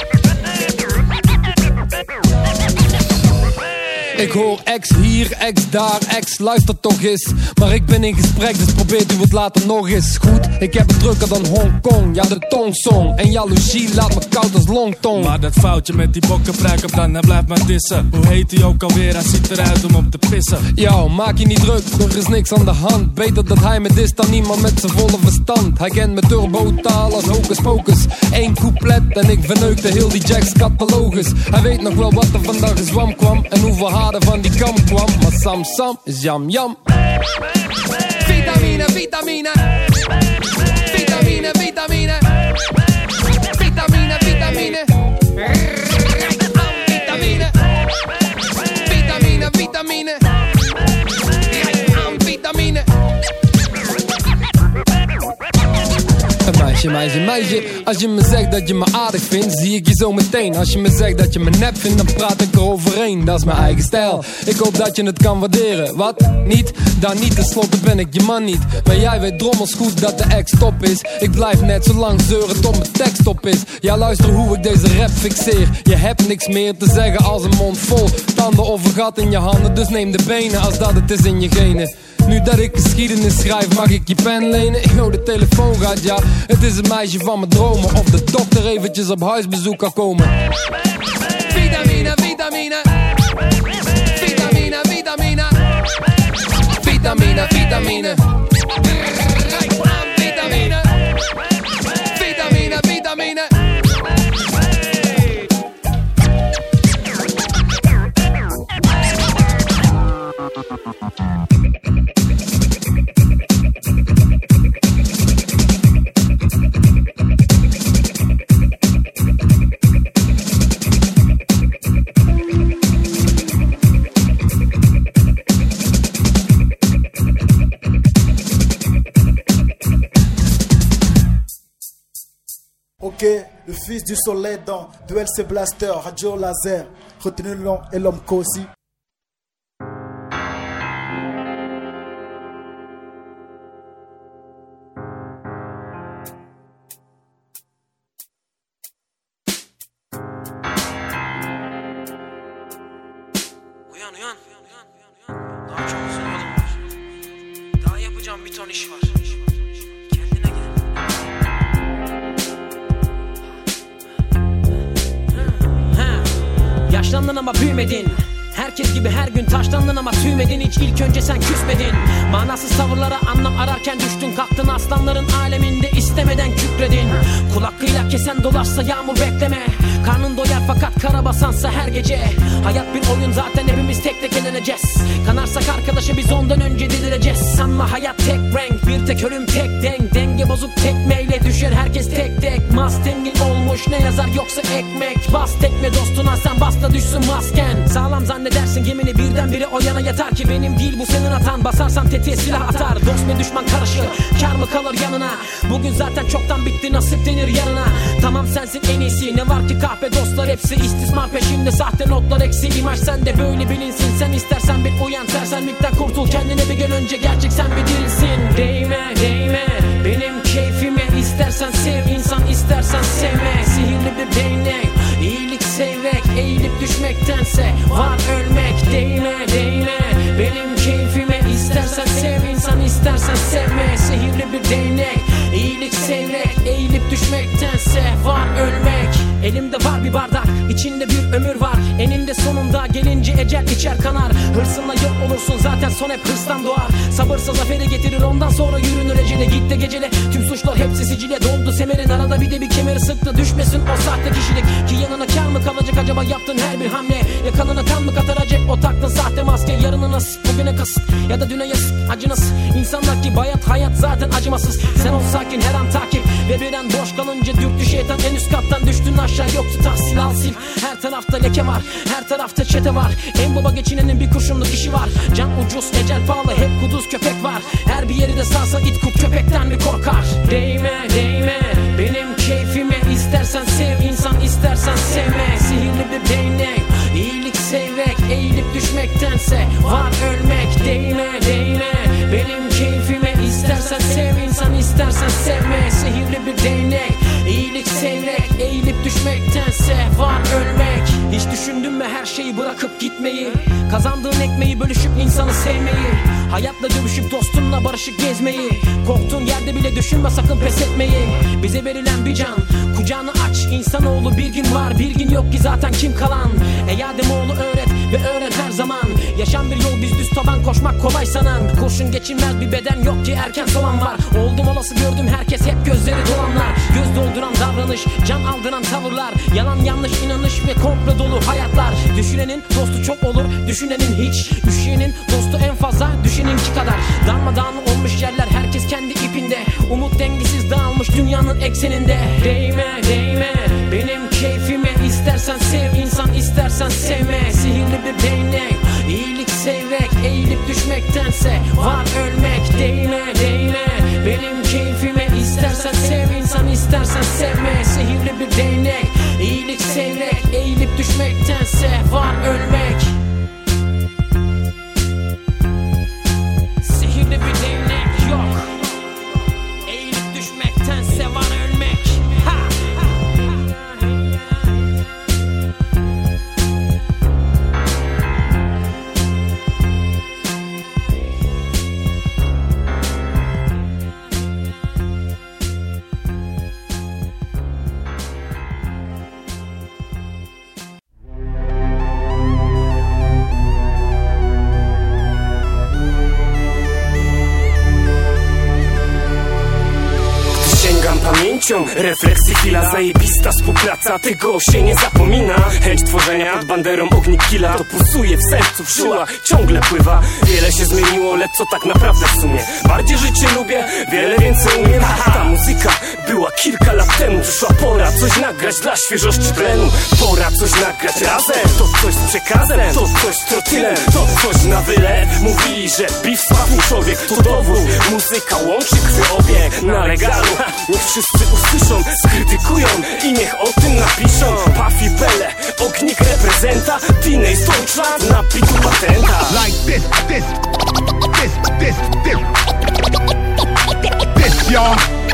Ik hoor ex hier, ex daar, ex luister toch eens. Maar ik ben in gesprek, dus probeert u het later nog eens. Goed, ik heb het drukker dan Hongkong. Ja, de tongsong en jaloezie laat me koud als longtong. Maar dat foutje met die bokkenpruik op dan, hij blijft maar dissen. Hoe heet hij ook alweer, hij ziet eruit om op te pissen. Yo, maak je niet druk, er is niks aan de hand. Beter dat hij met is dan iemand met zijn volle verstand. Hij kent me turbo-taal als hocus pocus. Eén couplet en ik verneukte heel die Jacks catalogus. Hij weet nog wel wat er vandaag in zwam kwam en hoeveel haar van die kam kwam, maar Sam Sam is jam jam. Vitamine, vitamine. Vitamine, vitamine. Vitamine, vitamine. Rijk aan vitamine. Vitamine, vitamine. Rijk aan vitamine. Meisje, meisje, meisje, als je me zegt dat je me aardig vindt, zie ik je zo meteen. Als je me zegt dat je me nep vindt, dan praat ik eroverheen. Dat is mijn eigen stijl, ik hoop dat je het kan waarderen. Wat? Niet? Dan niet, tenslotte ben ik je man niet. Maar jij weet drommels goed dat de ex top is. Ik blijf net zo lang zeuren tot mijn tekst op is. Ja, luister hoe ik deze rap fixeer. Je hebt niks meer te zeggen als een mond vol tanden of een gat in je handen. Dus neem de benen als dat het is in je genen. Nu dat ik geschiedenis schrijf, mag ik je pen lenen? Yo, de telefoon gaat, ja. Het is een meisje van mijn dromen. Of de dokter eventjes op huisbezoek kan komen. Vitamine, vitamine. Vitamine, vitamine. Vitamine, vitamine. Rijk aan vitamine. Vitamine, vitamine. Ok, le fils du soleil dans Duel C Blaster, Radio Laser, retenez le nom et l'homme Kosi. Uyan uyan. Daha çok uzun yolum var. Daha yapacağım bir ton iş var. Kendine gel. Yaşlandın ama büyümedin. Herkes gibi her gün taşlandın ama tüymedin. Hiç ilk önce sen küsmedin. Manasız tavırlara anlam ararken düştün kalktın. Aslanların aleminde istemeden kükredin. Kul hakkıyla kesen dolaşsa yağmur bekleme. Karnın doyar fakat karabasansa her gece. Hayat bir oyun zaten hepimiz tek tek eleneceğiz. Kanarsak arkadaşı biz ondan önce delireceğiz. Sanma hayat tek renk, bir tek ölüm tek denk. Denge bozuk tekmeyle düşer herkes tek tek. Mustang'in olmuş ne yazar yoksa ekmek. Bas tekme dostuna sen bas da düşsün masken. Sağlam zannedersin gemini birdenbire o yana yatar ki benim değil bu senin hatan. Basarsan tetiğe silah atar. Dost ve düşman karışır, kar mı kalır yanına. Bugün zaten çoktan bitti nasip denir yarına. Tamam sensin en iyisi ne var ki kahpe dostlar hepsi istismar peşinde. Sahte notlar eksi imaj sende böyle bilinsin. Sen istersen bir uyan sersemlikten kurtul. Kendine bir gün önce gerçek sen bir değilsin. Değme değme benim keyfime. İstersen sev insan istersen sevme. Sihirli bir değnek iyilik sevmek. Eğilip düşmektense var ölmek. Değme değme benim keyfime. İstersen sev insan istersen sevme. Sihirli bir değnek iyilik sevmek. Eğilip düşmektense var ölmek. Elimde var bir bardak içinde bir ömür var. Eninde sonunda gelince ecel içer kanar. Hırsınla yok olursun zaten son hep hırstan doğar. Sabırsa zaferi getirir ondan sonra yürünür ecele. Git de gecele tüm suçlar hepsi sicile doldu semerin. Arada bir de bir kemeri sıktı düşmesin o sahte kişilik. Ki yanına kar mı kalacak acaba yaptığın her bir hamle. Yakanına kan mı kataracak o taktın sahte maske. Yarını nasıl bugüne kasıt ya da düne yazık acı nasıl. İnsanlar ki bayat hayat zaten acımasız. Sen ol sakin her an takip ve bir an boş kalınca dürttü şeytan. En üst kattan düştün aşağı yoktu tahsil al sil. Her tarafta leke var her tarafta çete var. En baba geçinenin bir kurşunluk işi var. Can ucuz ecel pahalı hep kuduz köpek var. Her bir yeri de sarsa it kurt köpekten mi korkar? Değme değme benim keyfime. İstersen sev insan istersen sevme. Sihirli bir değnek iyilik sevrek. Eğilip düşmektense var ölmek. Değme değme benim keyfime. İstersen sev insan istersen sevme. Sihirli bir değnek iyilik sevrek. Eğilip düşmektense var ölmek. Hiç düşündün mü her şeyi bırakıp gitmeyi? Kazandığın ekmeği bölüşüp insanı sevmeyi. Hayatla dövüşüp dostunla barışık gezmeyi. Korktuğun yerde bile düşünme sakın pes etmeyi. Bize verilen bir can kucağını aç. İnsanoğlu bir gün var bir gün yok ki zaten kim kalan. Ey Ademoğlu öğret ve öğren her zaman. Yaşam bir yol biz düz taban koşmak kolay sanan. Kurşun geçilmez bir beden yok ki erken soğan var. Oldum olası gördüm herkes hep gözleri dolanlar. Göz dolduran davranış can aldıran tavırlar. Yalan yanlış inanış ve komplo dolu hayatlar. Düşünenin dostu çok olur düşünenin hiç. Üşüyenin dostu en fazla düşeninki kadar. Darmadağın olmuş yerler herkes kendi ipinde. Umut dengesiz dağılmış dünyanın ekseninde. Değme değme benim keyfime. İstersen sev insan istersen sevme. Sihirli bir değnek iyilik sevrek. Eğilip düşmektense var ölmek. Değme değme benim keyfime. İstersen sev insan istersen sevme. Sihirli bir değnek iyilik sevrek. Eğilip düşmektense var ölmek. Sihirli bir değnek yok. Eğilip düşmektense var ölmek. Ha! Refleksji, chwila zajebista współpraca, tego się nie zapomina. Chęć tworzenia pod banderą ognik killa. To pulsuje w sercu, w żyłach ciągle pływa. Wiele się zmieniło, lecz co tak naprawdę w sumie? Bardziej życie lubię, wiele więcej umiem. Ta muzyka była kilka lat temu. Przyszła pora coś nagrać dla świeżości tlenu. Pora coś nagrać razem. To coś z przekazem, to coś z trotylem. To coś na wylew. Mówili, że beef spadł człowiek. To dowód, muzyka łączy krwiobieg. Na legalu, niech wszyscy usłyszą, skrytykują i niech o tym napiszą. Puffy Pele, ognik reprezenta. Teenage Deutschland na piku patenta. Like this, this, this, this, this, this, y'all.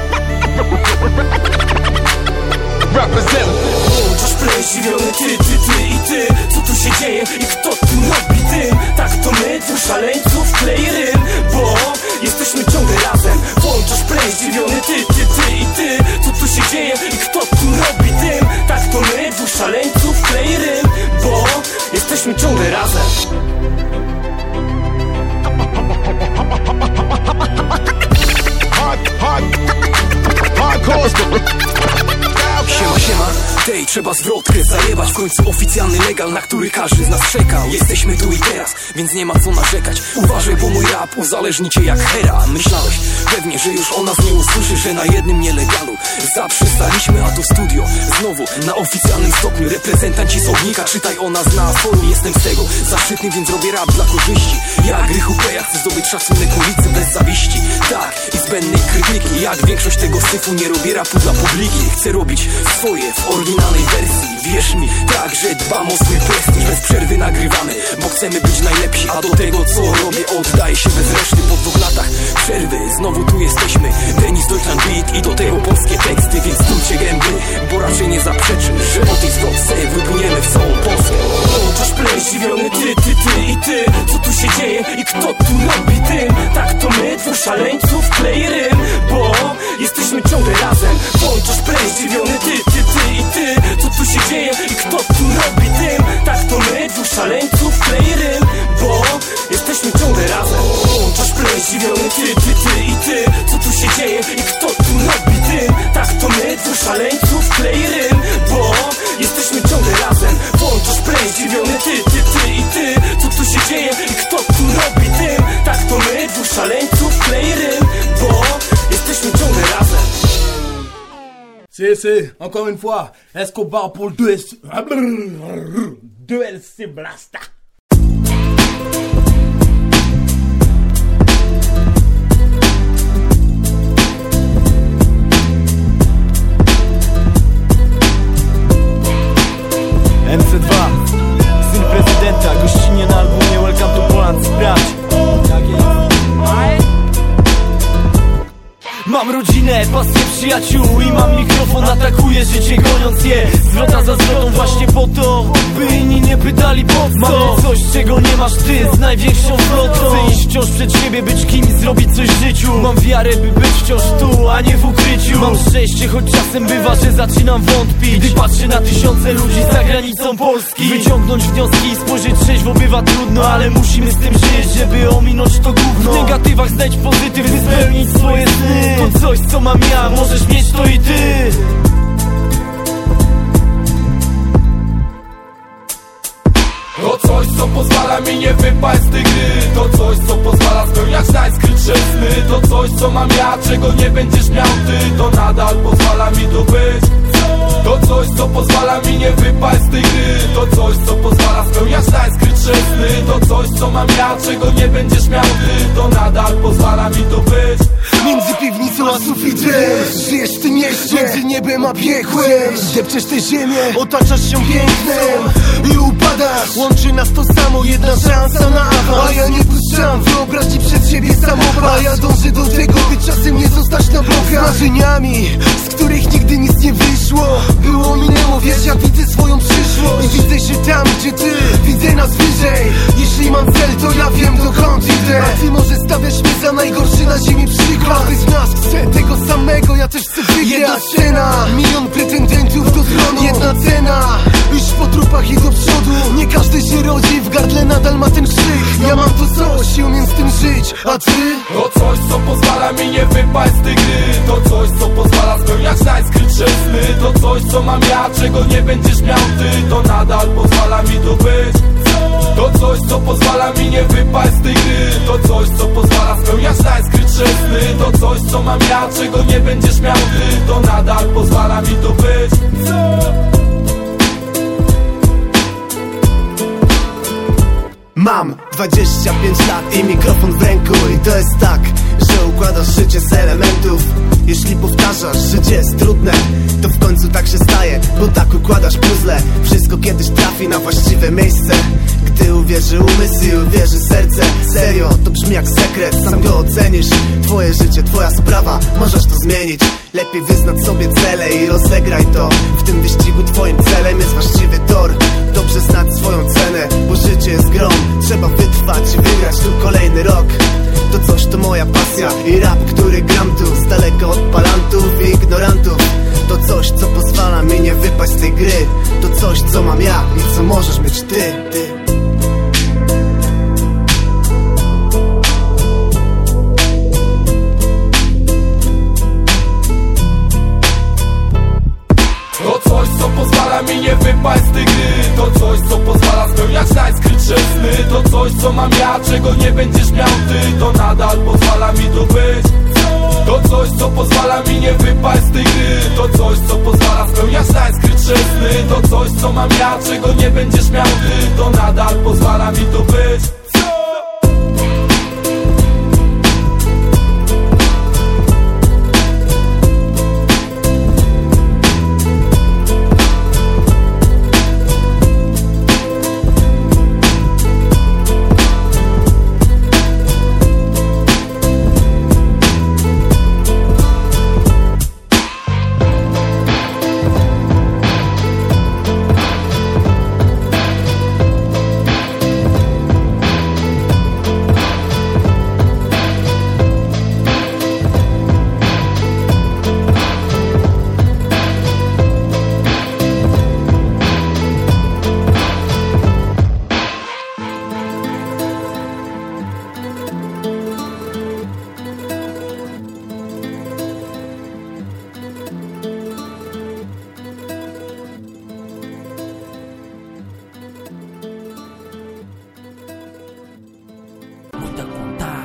Represent. Włączasz play, zdziwiony ty, ty, ty i ty. Co tu się dzieje i kto tu robi tym? Tak to my, dwóch szaleńców, klej rym. Bo jesteśmy ciągle razem. Włączasz play, zdziwiony ty, ty, ty i ty. Co tu się dzieje i kto tu robi tym? Tak to my, dwóch szaleńców, klej rym. Bo jesteśmy ciągle razem. Hard, hard, hardcore. Siema, siema, tej trzeba zwrotkę zajebać. W końcu oficjalny legal, na który każdy z nas czekał. Jesteśmy tu i teraz, więc nie ma co narzekać. Uważaj, bo mój rap uzależni cię jak hera. Myślałeś pewnie, że już o nas nie usłyszysz, że na jednym nielegalu zaprzestaliśmy, a tu studio znowu na oficjalnym stopniu. Reprezentanci z ognika, czytaj o nas na forum. Jestem z tego zaszczytny, więc robię rap dla korzyści. Ja, Grychu P, ja chcę zdobyć szacunek ulicy bez zawiści. Tak, i zbędnej krytyki. Jak większość tego syfu nie robię rapu dla publiki. Chcę robić swoje w oryginalnej wersji. Wierz mi, tak, że dbam o swój prestiż. Bez przerwy nagrywamy, bo chcemy być najlepsi. A do tego co robię oddaję się bez reszty. Po dwóch latach przerwy znowu tu jesteśmy. Denis Deutschland Beat i do tego polskie teksty. Więc stójcie gęby, bo raczej nie zaprzeczę, że o tej zwrotce wypłyniemy w całą Polskę. Włączasz play, zdziwiony ty, ty, ty i ty. Co tu się dzieje i kto tu robi tym? Tak to my, dwóch szaleńców, klej rym. Bo jesteśmy ciągle razem. Włączasz play, zdziwiony ty, ty, ty i ty. Co tu się dzieje i kto tu robi tym? Tak to my, dwóch szaleńców, klej rym. Bo jesteśmy szaleńców kleje rym, bo jesteśmy ciągle razem. C'est, c'est, encore une fois, Escobar pour le deux L C... deux L C Blasta. M C dwa, syn prezydenta, gościnie na albumie Welcome to Poland, sprawdź. Tak jest. Mam rodzinę, pasję przyjaciół i mam mikrofon, atakuję życie goniąc je zwrota za zwrotą właśnie po to, by inni nie pytali po co. Mam coś, czego nie masz ty z największą flotą. Chcę iść wciąż przed siebie, być kimś, zrobić coś w życiu. Mam wiarę, by być wciąż tu, a nie w ukryciu. Mam szczęście, choć czasem bywa, że zaczynam wątpić, gdy patrzę na tysiące ludzi za granicą Polski. Wyciągnąć wnioski i spojrzeć trzeźwo bywa trudno, ale musimy z tym żyć, żeby ominąć to gówno. W negatywach znajdź pozytyw, by spełnić swoje sny. To coś, co mam ja, możesz mieć to i ty. To coś, co pozwala mi nie wypaść z tej gry. To coś, co pozwala spełniać najskrytsze sny. To coś, co mam ja, czego nie będziesz miał ty. To nadal pozwala mi tu być. To coś, co pozwala mi nie wypaść z tej gry. To coś, co pozwala spełniać najskrytsze sny. To coś, co mam ja, czego nie będziesz miał ty. To nadal pozwala mi tu być. Między piwnicą a sufitem żyjesz w tym mieście, między niebem a piekłem. Depczesz tę ziemię, otaczasz się pięknem i upadasz. Łączy nas to samo, jedna szansa na awans. A ja nie puszczam wyobraźni przed siebie samobraz. A ja dążę do tego, by czasem nie zostać na bokach. Z marzeniami, z których nigdy nic nie wyszło. Było, minęło, wiesz, jak widzę swoją przyszłość. I widzę się tam, gdzie ty, widzę nas wyżej. Jeśli mam cel, to ja wiem, dokąd idę. A ty może stawiasz mnie za najgorszy na ziemi przykład. Każdy z nas chce tego samego, ja też chcę wygrać. Jedna scena, milion pretendentów do tronu. Jedna cena, iść po trupach i do przodu. Nie każdy się rodzi, w gardle nadal ma ten krzyk. Ja mam to coś i umiem z tym żyć, a ty? To coś, co pozwala mi nie wypaść z tej gry. To coś, co pozwala spełniać najskrytsze sny. To coś, co mam ja, czego nie będziesz miał ty. To nadal pozwala mi tu być. To coś, co pozwala mi nie wypaść z tej gry. To coś, co pozwala spełniać najskrytsze sny. To coś, co mam ja, czego nie będziesz miał ty. To nadal pozwala mi tu być. Mam dwadzieścia pięć lat i mikrofon w ręku. I to jest tak, że układasz życie z elementów. Jeśli powtarzasz, życie jest trudne, to w końcu tak się staje, bo tak układasz puzzle. Wszystko kiedyś trafi na właściwe miejsce, gdy uwierzy umysł i uwierzy serce. Serio, to brzmi jak sekret, sam go ocenisz. Twoje życie, twoja sprawa, możesz to zmienić. Lepiej wyznać sobie cele i rozegraj to. W tym wyścigu twoim celem jest właściwy tor. Dobrze znać swoją cenę, bo życie jest grą. Trzeba wytrwać i wygrać tu kolejny rok. To coś, to moja pasja i rap, który gram tu, z daleka od palantów i ignorantów. To coś, co pozwala mi nie wypaść z tej gry. To coś, co mam ja i co możesz mieć ty, ty. To coś, co pozwala mi nie wypaść z tej gry. To coś, co pozwala spełniać najskrytsze sny. To coś, co mam ja, czego nie będziesz miał ty. To nadal pozwala mi tu być. To coś, co pozwala mi nie wypaść z tej gry. To coś, co pozwala spełniać najskrytsze sny. To coś, co mam ja, czego nie będziesz miał ty. To nadal pozwala mi tu być.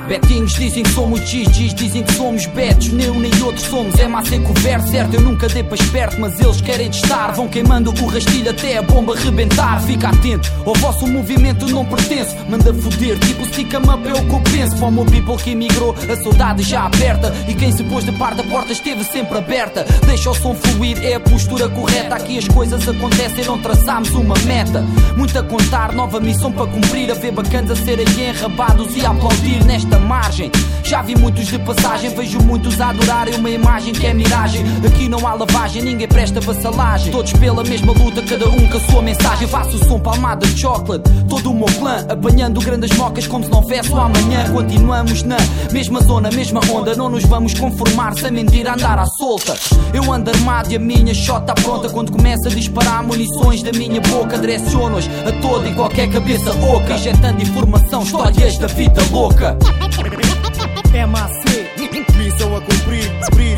Betinhos dizem que somos X Gs, dizem que somos betos. Nem um nem outro somos M A C com o verso. Certo, eu nunca dei para esperto, mas eles querem testar. Vão queimando o rastilho até a bomba rebentar. Fica atento, ao vosso movimento não pertence. Manda foder, tipo stick 'em up é o que eu penso. Para o meu people que emigrou, a saudade já aperta. E quem se pôs de par da porta esteve sempre aberta. Deixa o som fluir, é a postura correta. Aqui as coisas acontecem, não traçamos uma meta. Muito a contar, nova missão para cumprir. A ver bacanas a serem enrabados e a aplaudir nesta margem. Já vi muitos de passagem, vejo muitos a adorarem uma imagem que é miragem. Aqui não há lavagem, ninguém presta vassalagem. Todos pela mesma luta, cada um com a sua mensagem. Faço o som palmada de chocolate, todo o meu clã apanhando grandes mocas como se não houvesse um amanhã. Continuamos na mesma zona, mesma onda. Não nos vamos conformar sem mentira, andar à solta. Eu ando armado e a minha shot está pronta. Quando começa a disparar munições da minha boca, direciono-as a toda e qualquer cabeça oca, injetando informação, histórias da vida louca. M A C, missão a cumprir, cumprir.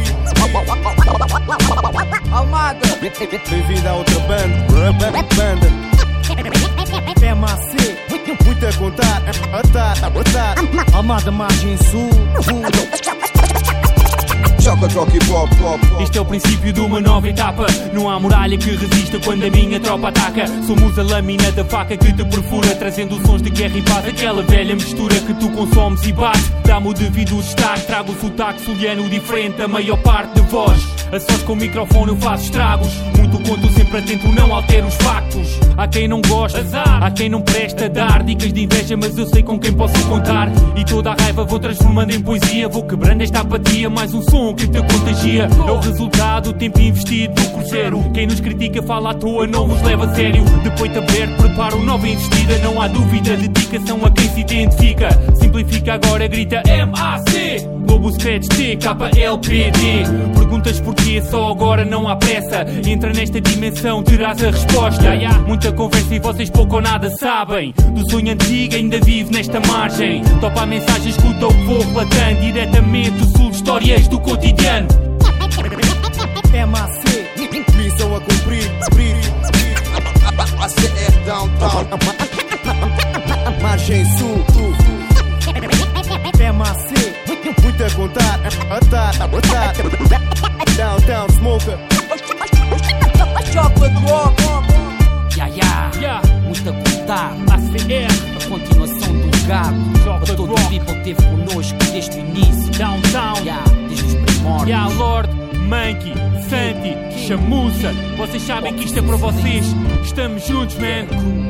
Almada, bem-vindo a outra banda, banda. M A C, muito a contar, atar, atar. Almada, margem sul. Este é o princípio de uma nova etapa. Não há muralha que resista quando a minha tropa ataca. Somos a lâmina da faca que te perfura, trazendo sons de guerra e paz. Aquela velha mistura que tu consomes e bate. Dá-me o devido destaque, trago o sotaque soliano diferente da maior parte de vós. A sós com o microfone eu faço estragos. Muito conto sempre atento, não altero os factos. Há quem não gosta, azar. Há quem não presta, dar dicas de inveja, mas eu sei com quem posso contar. E toda a raiva vou transformando em poesia. Vou quebrando esta apatia, mais um som que te contagia. É o resultado do tempo investido no cruzeiro. Quem nos critica fala à toa, não vos leva a sério. Depois de aberto, preparo nova investida. Não há dúvida, dedicação a quem se identifica. Simplifica agora, grita M A C Globo Scratch T K L P D. Perguntas porquê, só agora não há pressa. Entra nesta dimensão, terás a resposta. Muita conversa e vocês pouco ou nada sabem. Do sonho antigo ainda vive nesta margem. Topa a mensagem, escuta o que vou relatando. Diretamente do sul, histórias do cotidiano. M A C, missão a cumprir, cumprir. A C R Downtown, margem sul. M A C, muito a contar, atar, atar. Downtown Smoker, Chocolate Rock. Ya, ya, ya. Muito a contar. A C R, a continuação do legado. Para todo o people teve connosco desde o início. Downtown, ya, desde os primórdios. Ya, Lord, Monkey, Santi, Chamuça. Vocês sabem que isto é para vocês. Estamos juntos, man.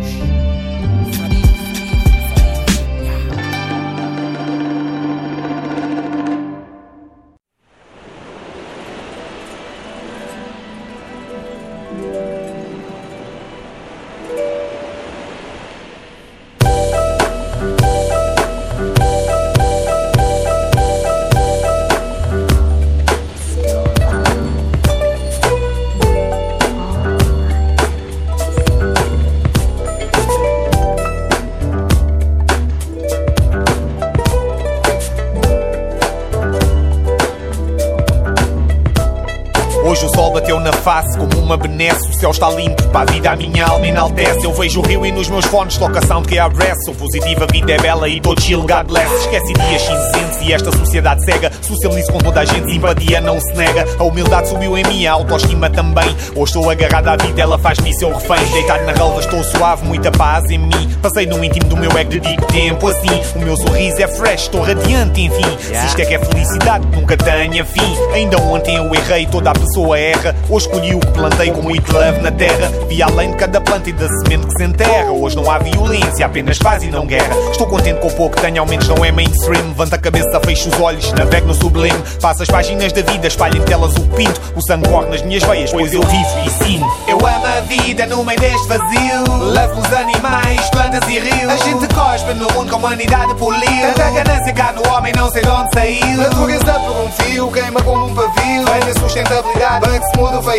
Hoje o sol bateu na face como uma benesse. O céu está limpo, para a vida a minha alma enaltece. Eu vejo o rio e nos meus fones toca sound que abrece. Sou positivo, a vida é bela e todo chill, God bless. Esquece dias cinzentos e esta sociedade cega. Socializo com toda a gente, simpatia não se nega. A humildade subiu em mim, a autoestima também. Hoje estou agarrado à vida, ela faz-me seu refém. Deitado na relva estou suave, muita paz em mim. Passei no íntimo do meu ego, dedico tempo assim. O meu sorriso é fresh, estou radiante, enfim. Se isto é que é felicidade, nunca tenha fim. Ainda ontem eu errei, toda a pessoa erra. Hoje escolhi o que plantei com muito love na terra. Vi além de cada planta e da semente que se enterra. Hoje não há violência, apenas paz e não guerra. Estou contente com o pouco que tenho, ao menos não é mainstream. Levanta a cabeça, fecho os olhos, navego no sublime. Passo as páginas da vida, espalho em telas o que pinto. O sangue corre nas minhas veias, pois eu vivo e ensino. Eu amo a vida no meio deste vazio. Levo os animais, plantas e rios. A gente cospe no mundo com a humanidade poliu. Tanta ganância cá no homem, não sei de onde saiu. Natureza por um fio, queima como um pavio. Vem a sustentabilidade, bem que se muda o feitio.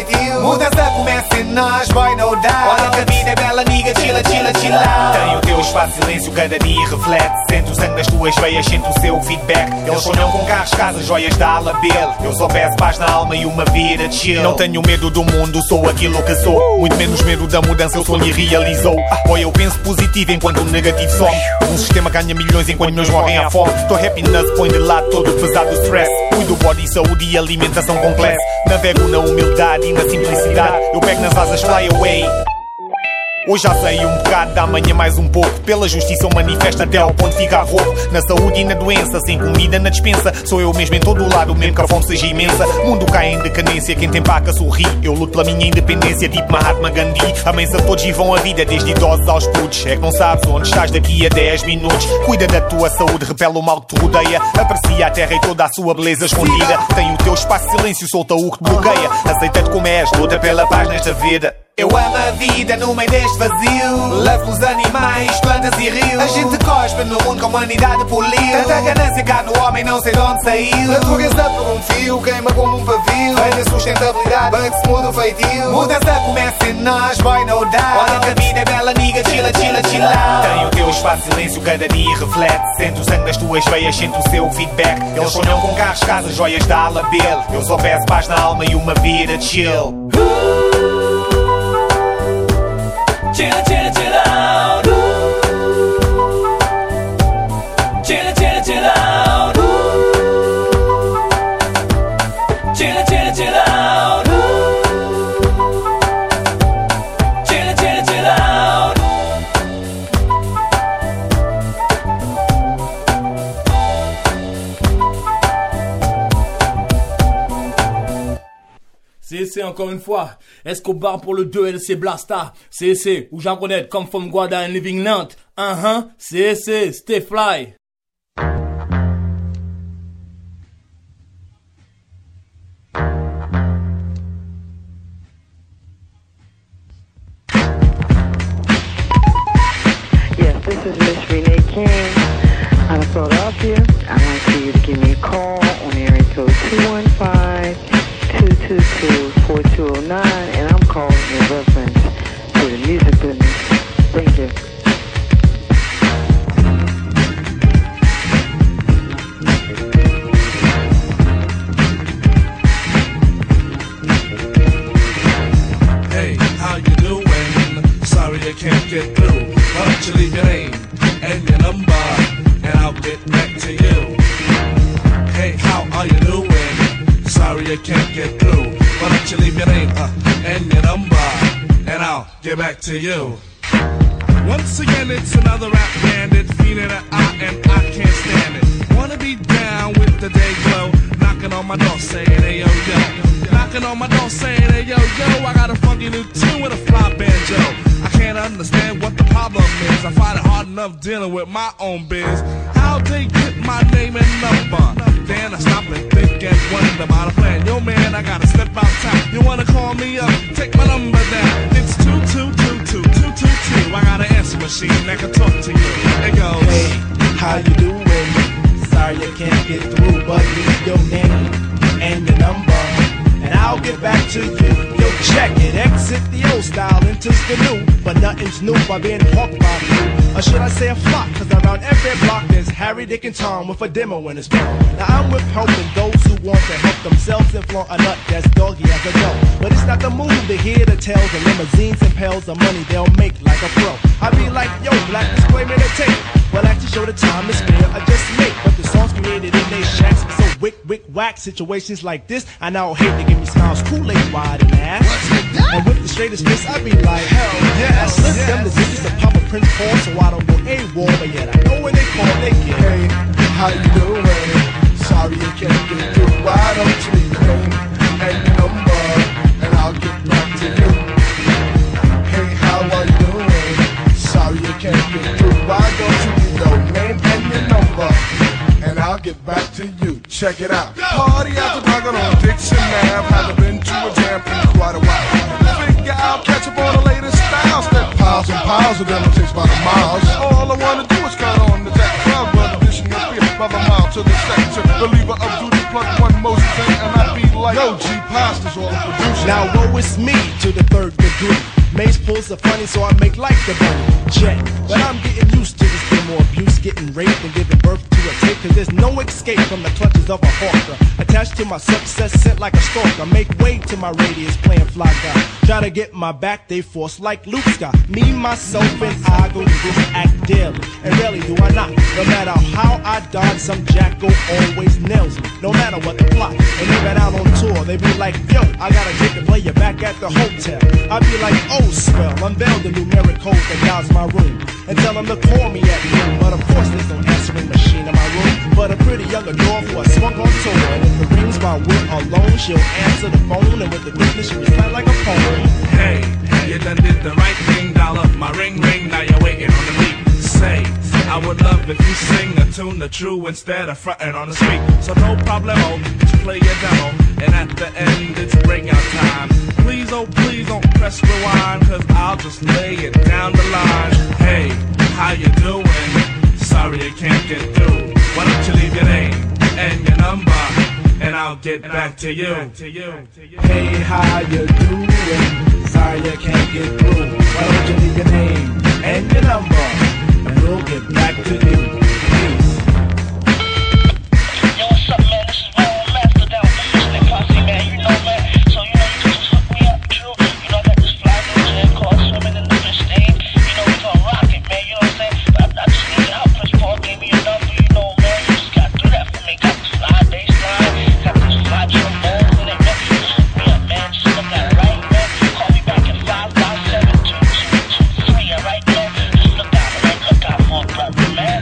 feitio. Mudança começa em nós, boy, no doubt. Olha que a vida é bela, amiga, chila, chila, chila. Tem o teu espaço de silêncio, cada dia reflete. Sente o sangue nas tuas veias, sente o seu feedback. Eles sonham com carros, casas, joias da Alabel. Eu só peço paz na alma e uma vida chill. Não tenho medo do mundo, sou aquilo que sou. Muito menos medo da mudança, eu sonho e realizou. Ou eu penso positivo enquanto o negativo some. Um sistema ganha milhões enquanto meus morrem à fome. Tô happiness, põe de lado todo o pesado do stress. Cuido do body, saúde e alimentação completa. Navego na humildade e na simplicidade. Eu pego nas asas, fly away. Hoje já sei um bocado, da manhã mais um pouco. Pela justiça eu manifesto até ao ponto de ficar rouco. Na saúde e na doença, sem comida na despensa. Sou eu mesmo em todo o lado, mesmo que a fome seja imensa. Mundo cai em decadência, quem tem paca sorri. Eu luto pela minha independência, tipo Mahatma Gandhi. A mensa todos vivam a vida, desde idosos aos putos. É que não sabes onde estás daqui a dez minutos. Cuida da tua saúde, repele o mal que te rodeia. Aprecia a terra e toda a sua beleza escondida. Tem o teu espaço de silêncio, solta o que te bloqueia. Aceita-te como és, luta pela paz nesta vida. Eu amo a vida no meio deste vazio. Levo os animais, plantas e rios. A gente cospe no mundo com a humanidade poliu. Tanta ganância cá no homem, não sei de onde saiu. Natureza por um fio, queima como um pavio. Vem da sustentabilidade, bem que se muda o feitio. Mudança começa em nós, boy, no doubt. Olha que a vida é bela, amiga, chila, chila, chila. Tem o teu espaço de silêncio, cada dia reflete. Sente o sangue nas tuas veias, sente o seu feedback. Eles sonham com carros, casas, joias da Alabel. Eu só peço paz na alma e uma vida chill. Chill, chill, chill out. Chill, chill, chill out. Chill, chill, chill out. Chill, chill, chill out. C C encore une fois. Escobar pour le deux L C Blasta. C C, ou Jean Connaître, come from Guada and living Nantes. Uh-huh, C C, stay fly. Yes, this is Miss Renee King out of Philadelphia. I'd like for you to give me a call on area code two one five, two two two, four two zero nine, and I'm calling in reference to the music business. Thank you. Hey, how you doing? Sorry I can't get through. Why don't you leave your name and your number, and I'll get back to you. Hey, how are you doing? Sorry I can't get through. Why don't you leave your name uh, and your number, and I'll get back to you. Once again, it's another rap bandit, feeling an eye and I can't stand it. Wanna be down with the day glow, knocking on my door saying, hey yo yo. Knocking on my door saying, hey yo yo, I got a funky new tune with a fly banjo. I can't understand what the problem is, I find it hard enough dealing with my own biz. How'd they get my name and number? Then I stop and think and wonder about a plan. Yo man, I gotta step outside. You wanna call me up? Take my number down. It's two two two two two two two. I got an answer machine that can talk to you. It goes, hey, how you doing? Sorry I can't get through, but leave your name and your number, and I'll get back to you. Yo, check it, exit the old style, enters the new, but nothing's new by being hawked by you. Or should I say a flock, cause around every block there's Harry, Dick, and Tom with a demo in his mouth. Now I'm with helping those who want to help themselves and flaunt a nut that's doggy as a dough. But it's not the move to hear the tales of limousines and pails of money they'll make like a pro. I be like, yo, black is claiming to take. Well, actually show the time is fair, I just make. But the songs created in they shacks, so wick, wick, whack. Situations like this, I now hate to give me smiles, Kool-Aid wide and ass. And with the straightest face, I be like, hell yes. I slip yes. them the digits to pop a Prince Paul, so I don't go AWOL, but yet I know when they call, they get. Hey, how you doing? Sorry you can't get through. Why don't you leave your name and your number, and I'll get back to you. Hey, how are you doing? Sorry you can't get through. Why don't you leave your name and your number, and I'll get back to you. Check it out. Party after dark on Dixon Ave. Haven't been to a jam in quite a while. Figure out, catch up on the latest styles. That piles and piles of them takes by the miles. All I wanna do is cut on the deck. Crowd blood edition of beer by the mile to the section. Believer of duty, plug one Moses in, and I be like Yo, G Pasta's all the producer. Now woe is me to the third degree. Mace pulls the funny, so I make like the bunny. Jet, but I'm getting used to this demo abuse, getting raped and giving birth to a tape. Cause there's no escape from the clutches of a hawker. Attached to my success, sent like a stalker. Make way to my radius, playing fly guy. Try to get my back, they force like Luke Scott. Me, myself, and I go through this act daily. And rarely do I not. No matter how I dodge, some jackal always nails me. No matter what the plot. And even out on tour, they be like, yo, I gotta get the player back at the hotel. I be like, oh, swell, unveil the numeric code that dials my room. And tell them to call me at noon. But of course there's no answering machine in my room. But a pretty young dwarf who I swung on tour. And if it rings while we're alone, she'll answer the phone. And with the business, she'll recite like a poem. Hey, you done did the right thing, dial up my ring ring, now you're waiting on the beat. Say, I would love if you sing a tune the true instead of frontin' on the street. So no problemo, just play your demo, and at the end it's breakout time. Please, oh please don't press rewind, cause I'll just lay it down the line. Hey, how you doing? Sorry I can't get through. Why don't you leave your name and your number, and I'll get back to you. Hey, how you doing? Sorry I can't get through. Why don't you leave your name and your number, and we'll get back to you. Peace. Yo, what's up, man? This is Roll Master down with the Mystic Posse, man. You know, man. So, you know, you just hook me up, true. You know, I got this fly new jam called Swimming in the Fish Stain. You know, we gonna rock it, man. You know what I'm saying? But I, I just need your help. Chris Paul gave me your number, you know, man. You just gotta do that for me. Got this fly bass line, got this fly trombones in it, man. Just hook me up, man. Just look at it, right, man. Call me back at five five seven two two two three, alright, man? Just look out, man. Look out for a brother, man.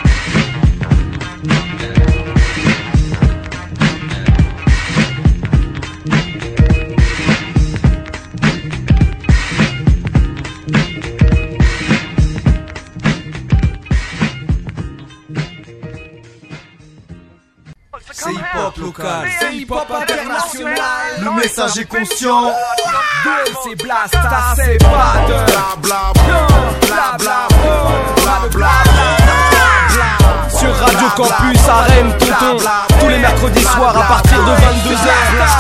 C'est hip-hop local, c'est hip-hop international. Le message est conscient. C'est Blasta, c'est pas de bla bla bla bla bla bla bla. Sur Radio Campus à Rennes, tonton. Tous les mercredis soirs à partir de vingt-deux heures.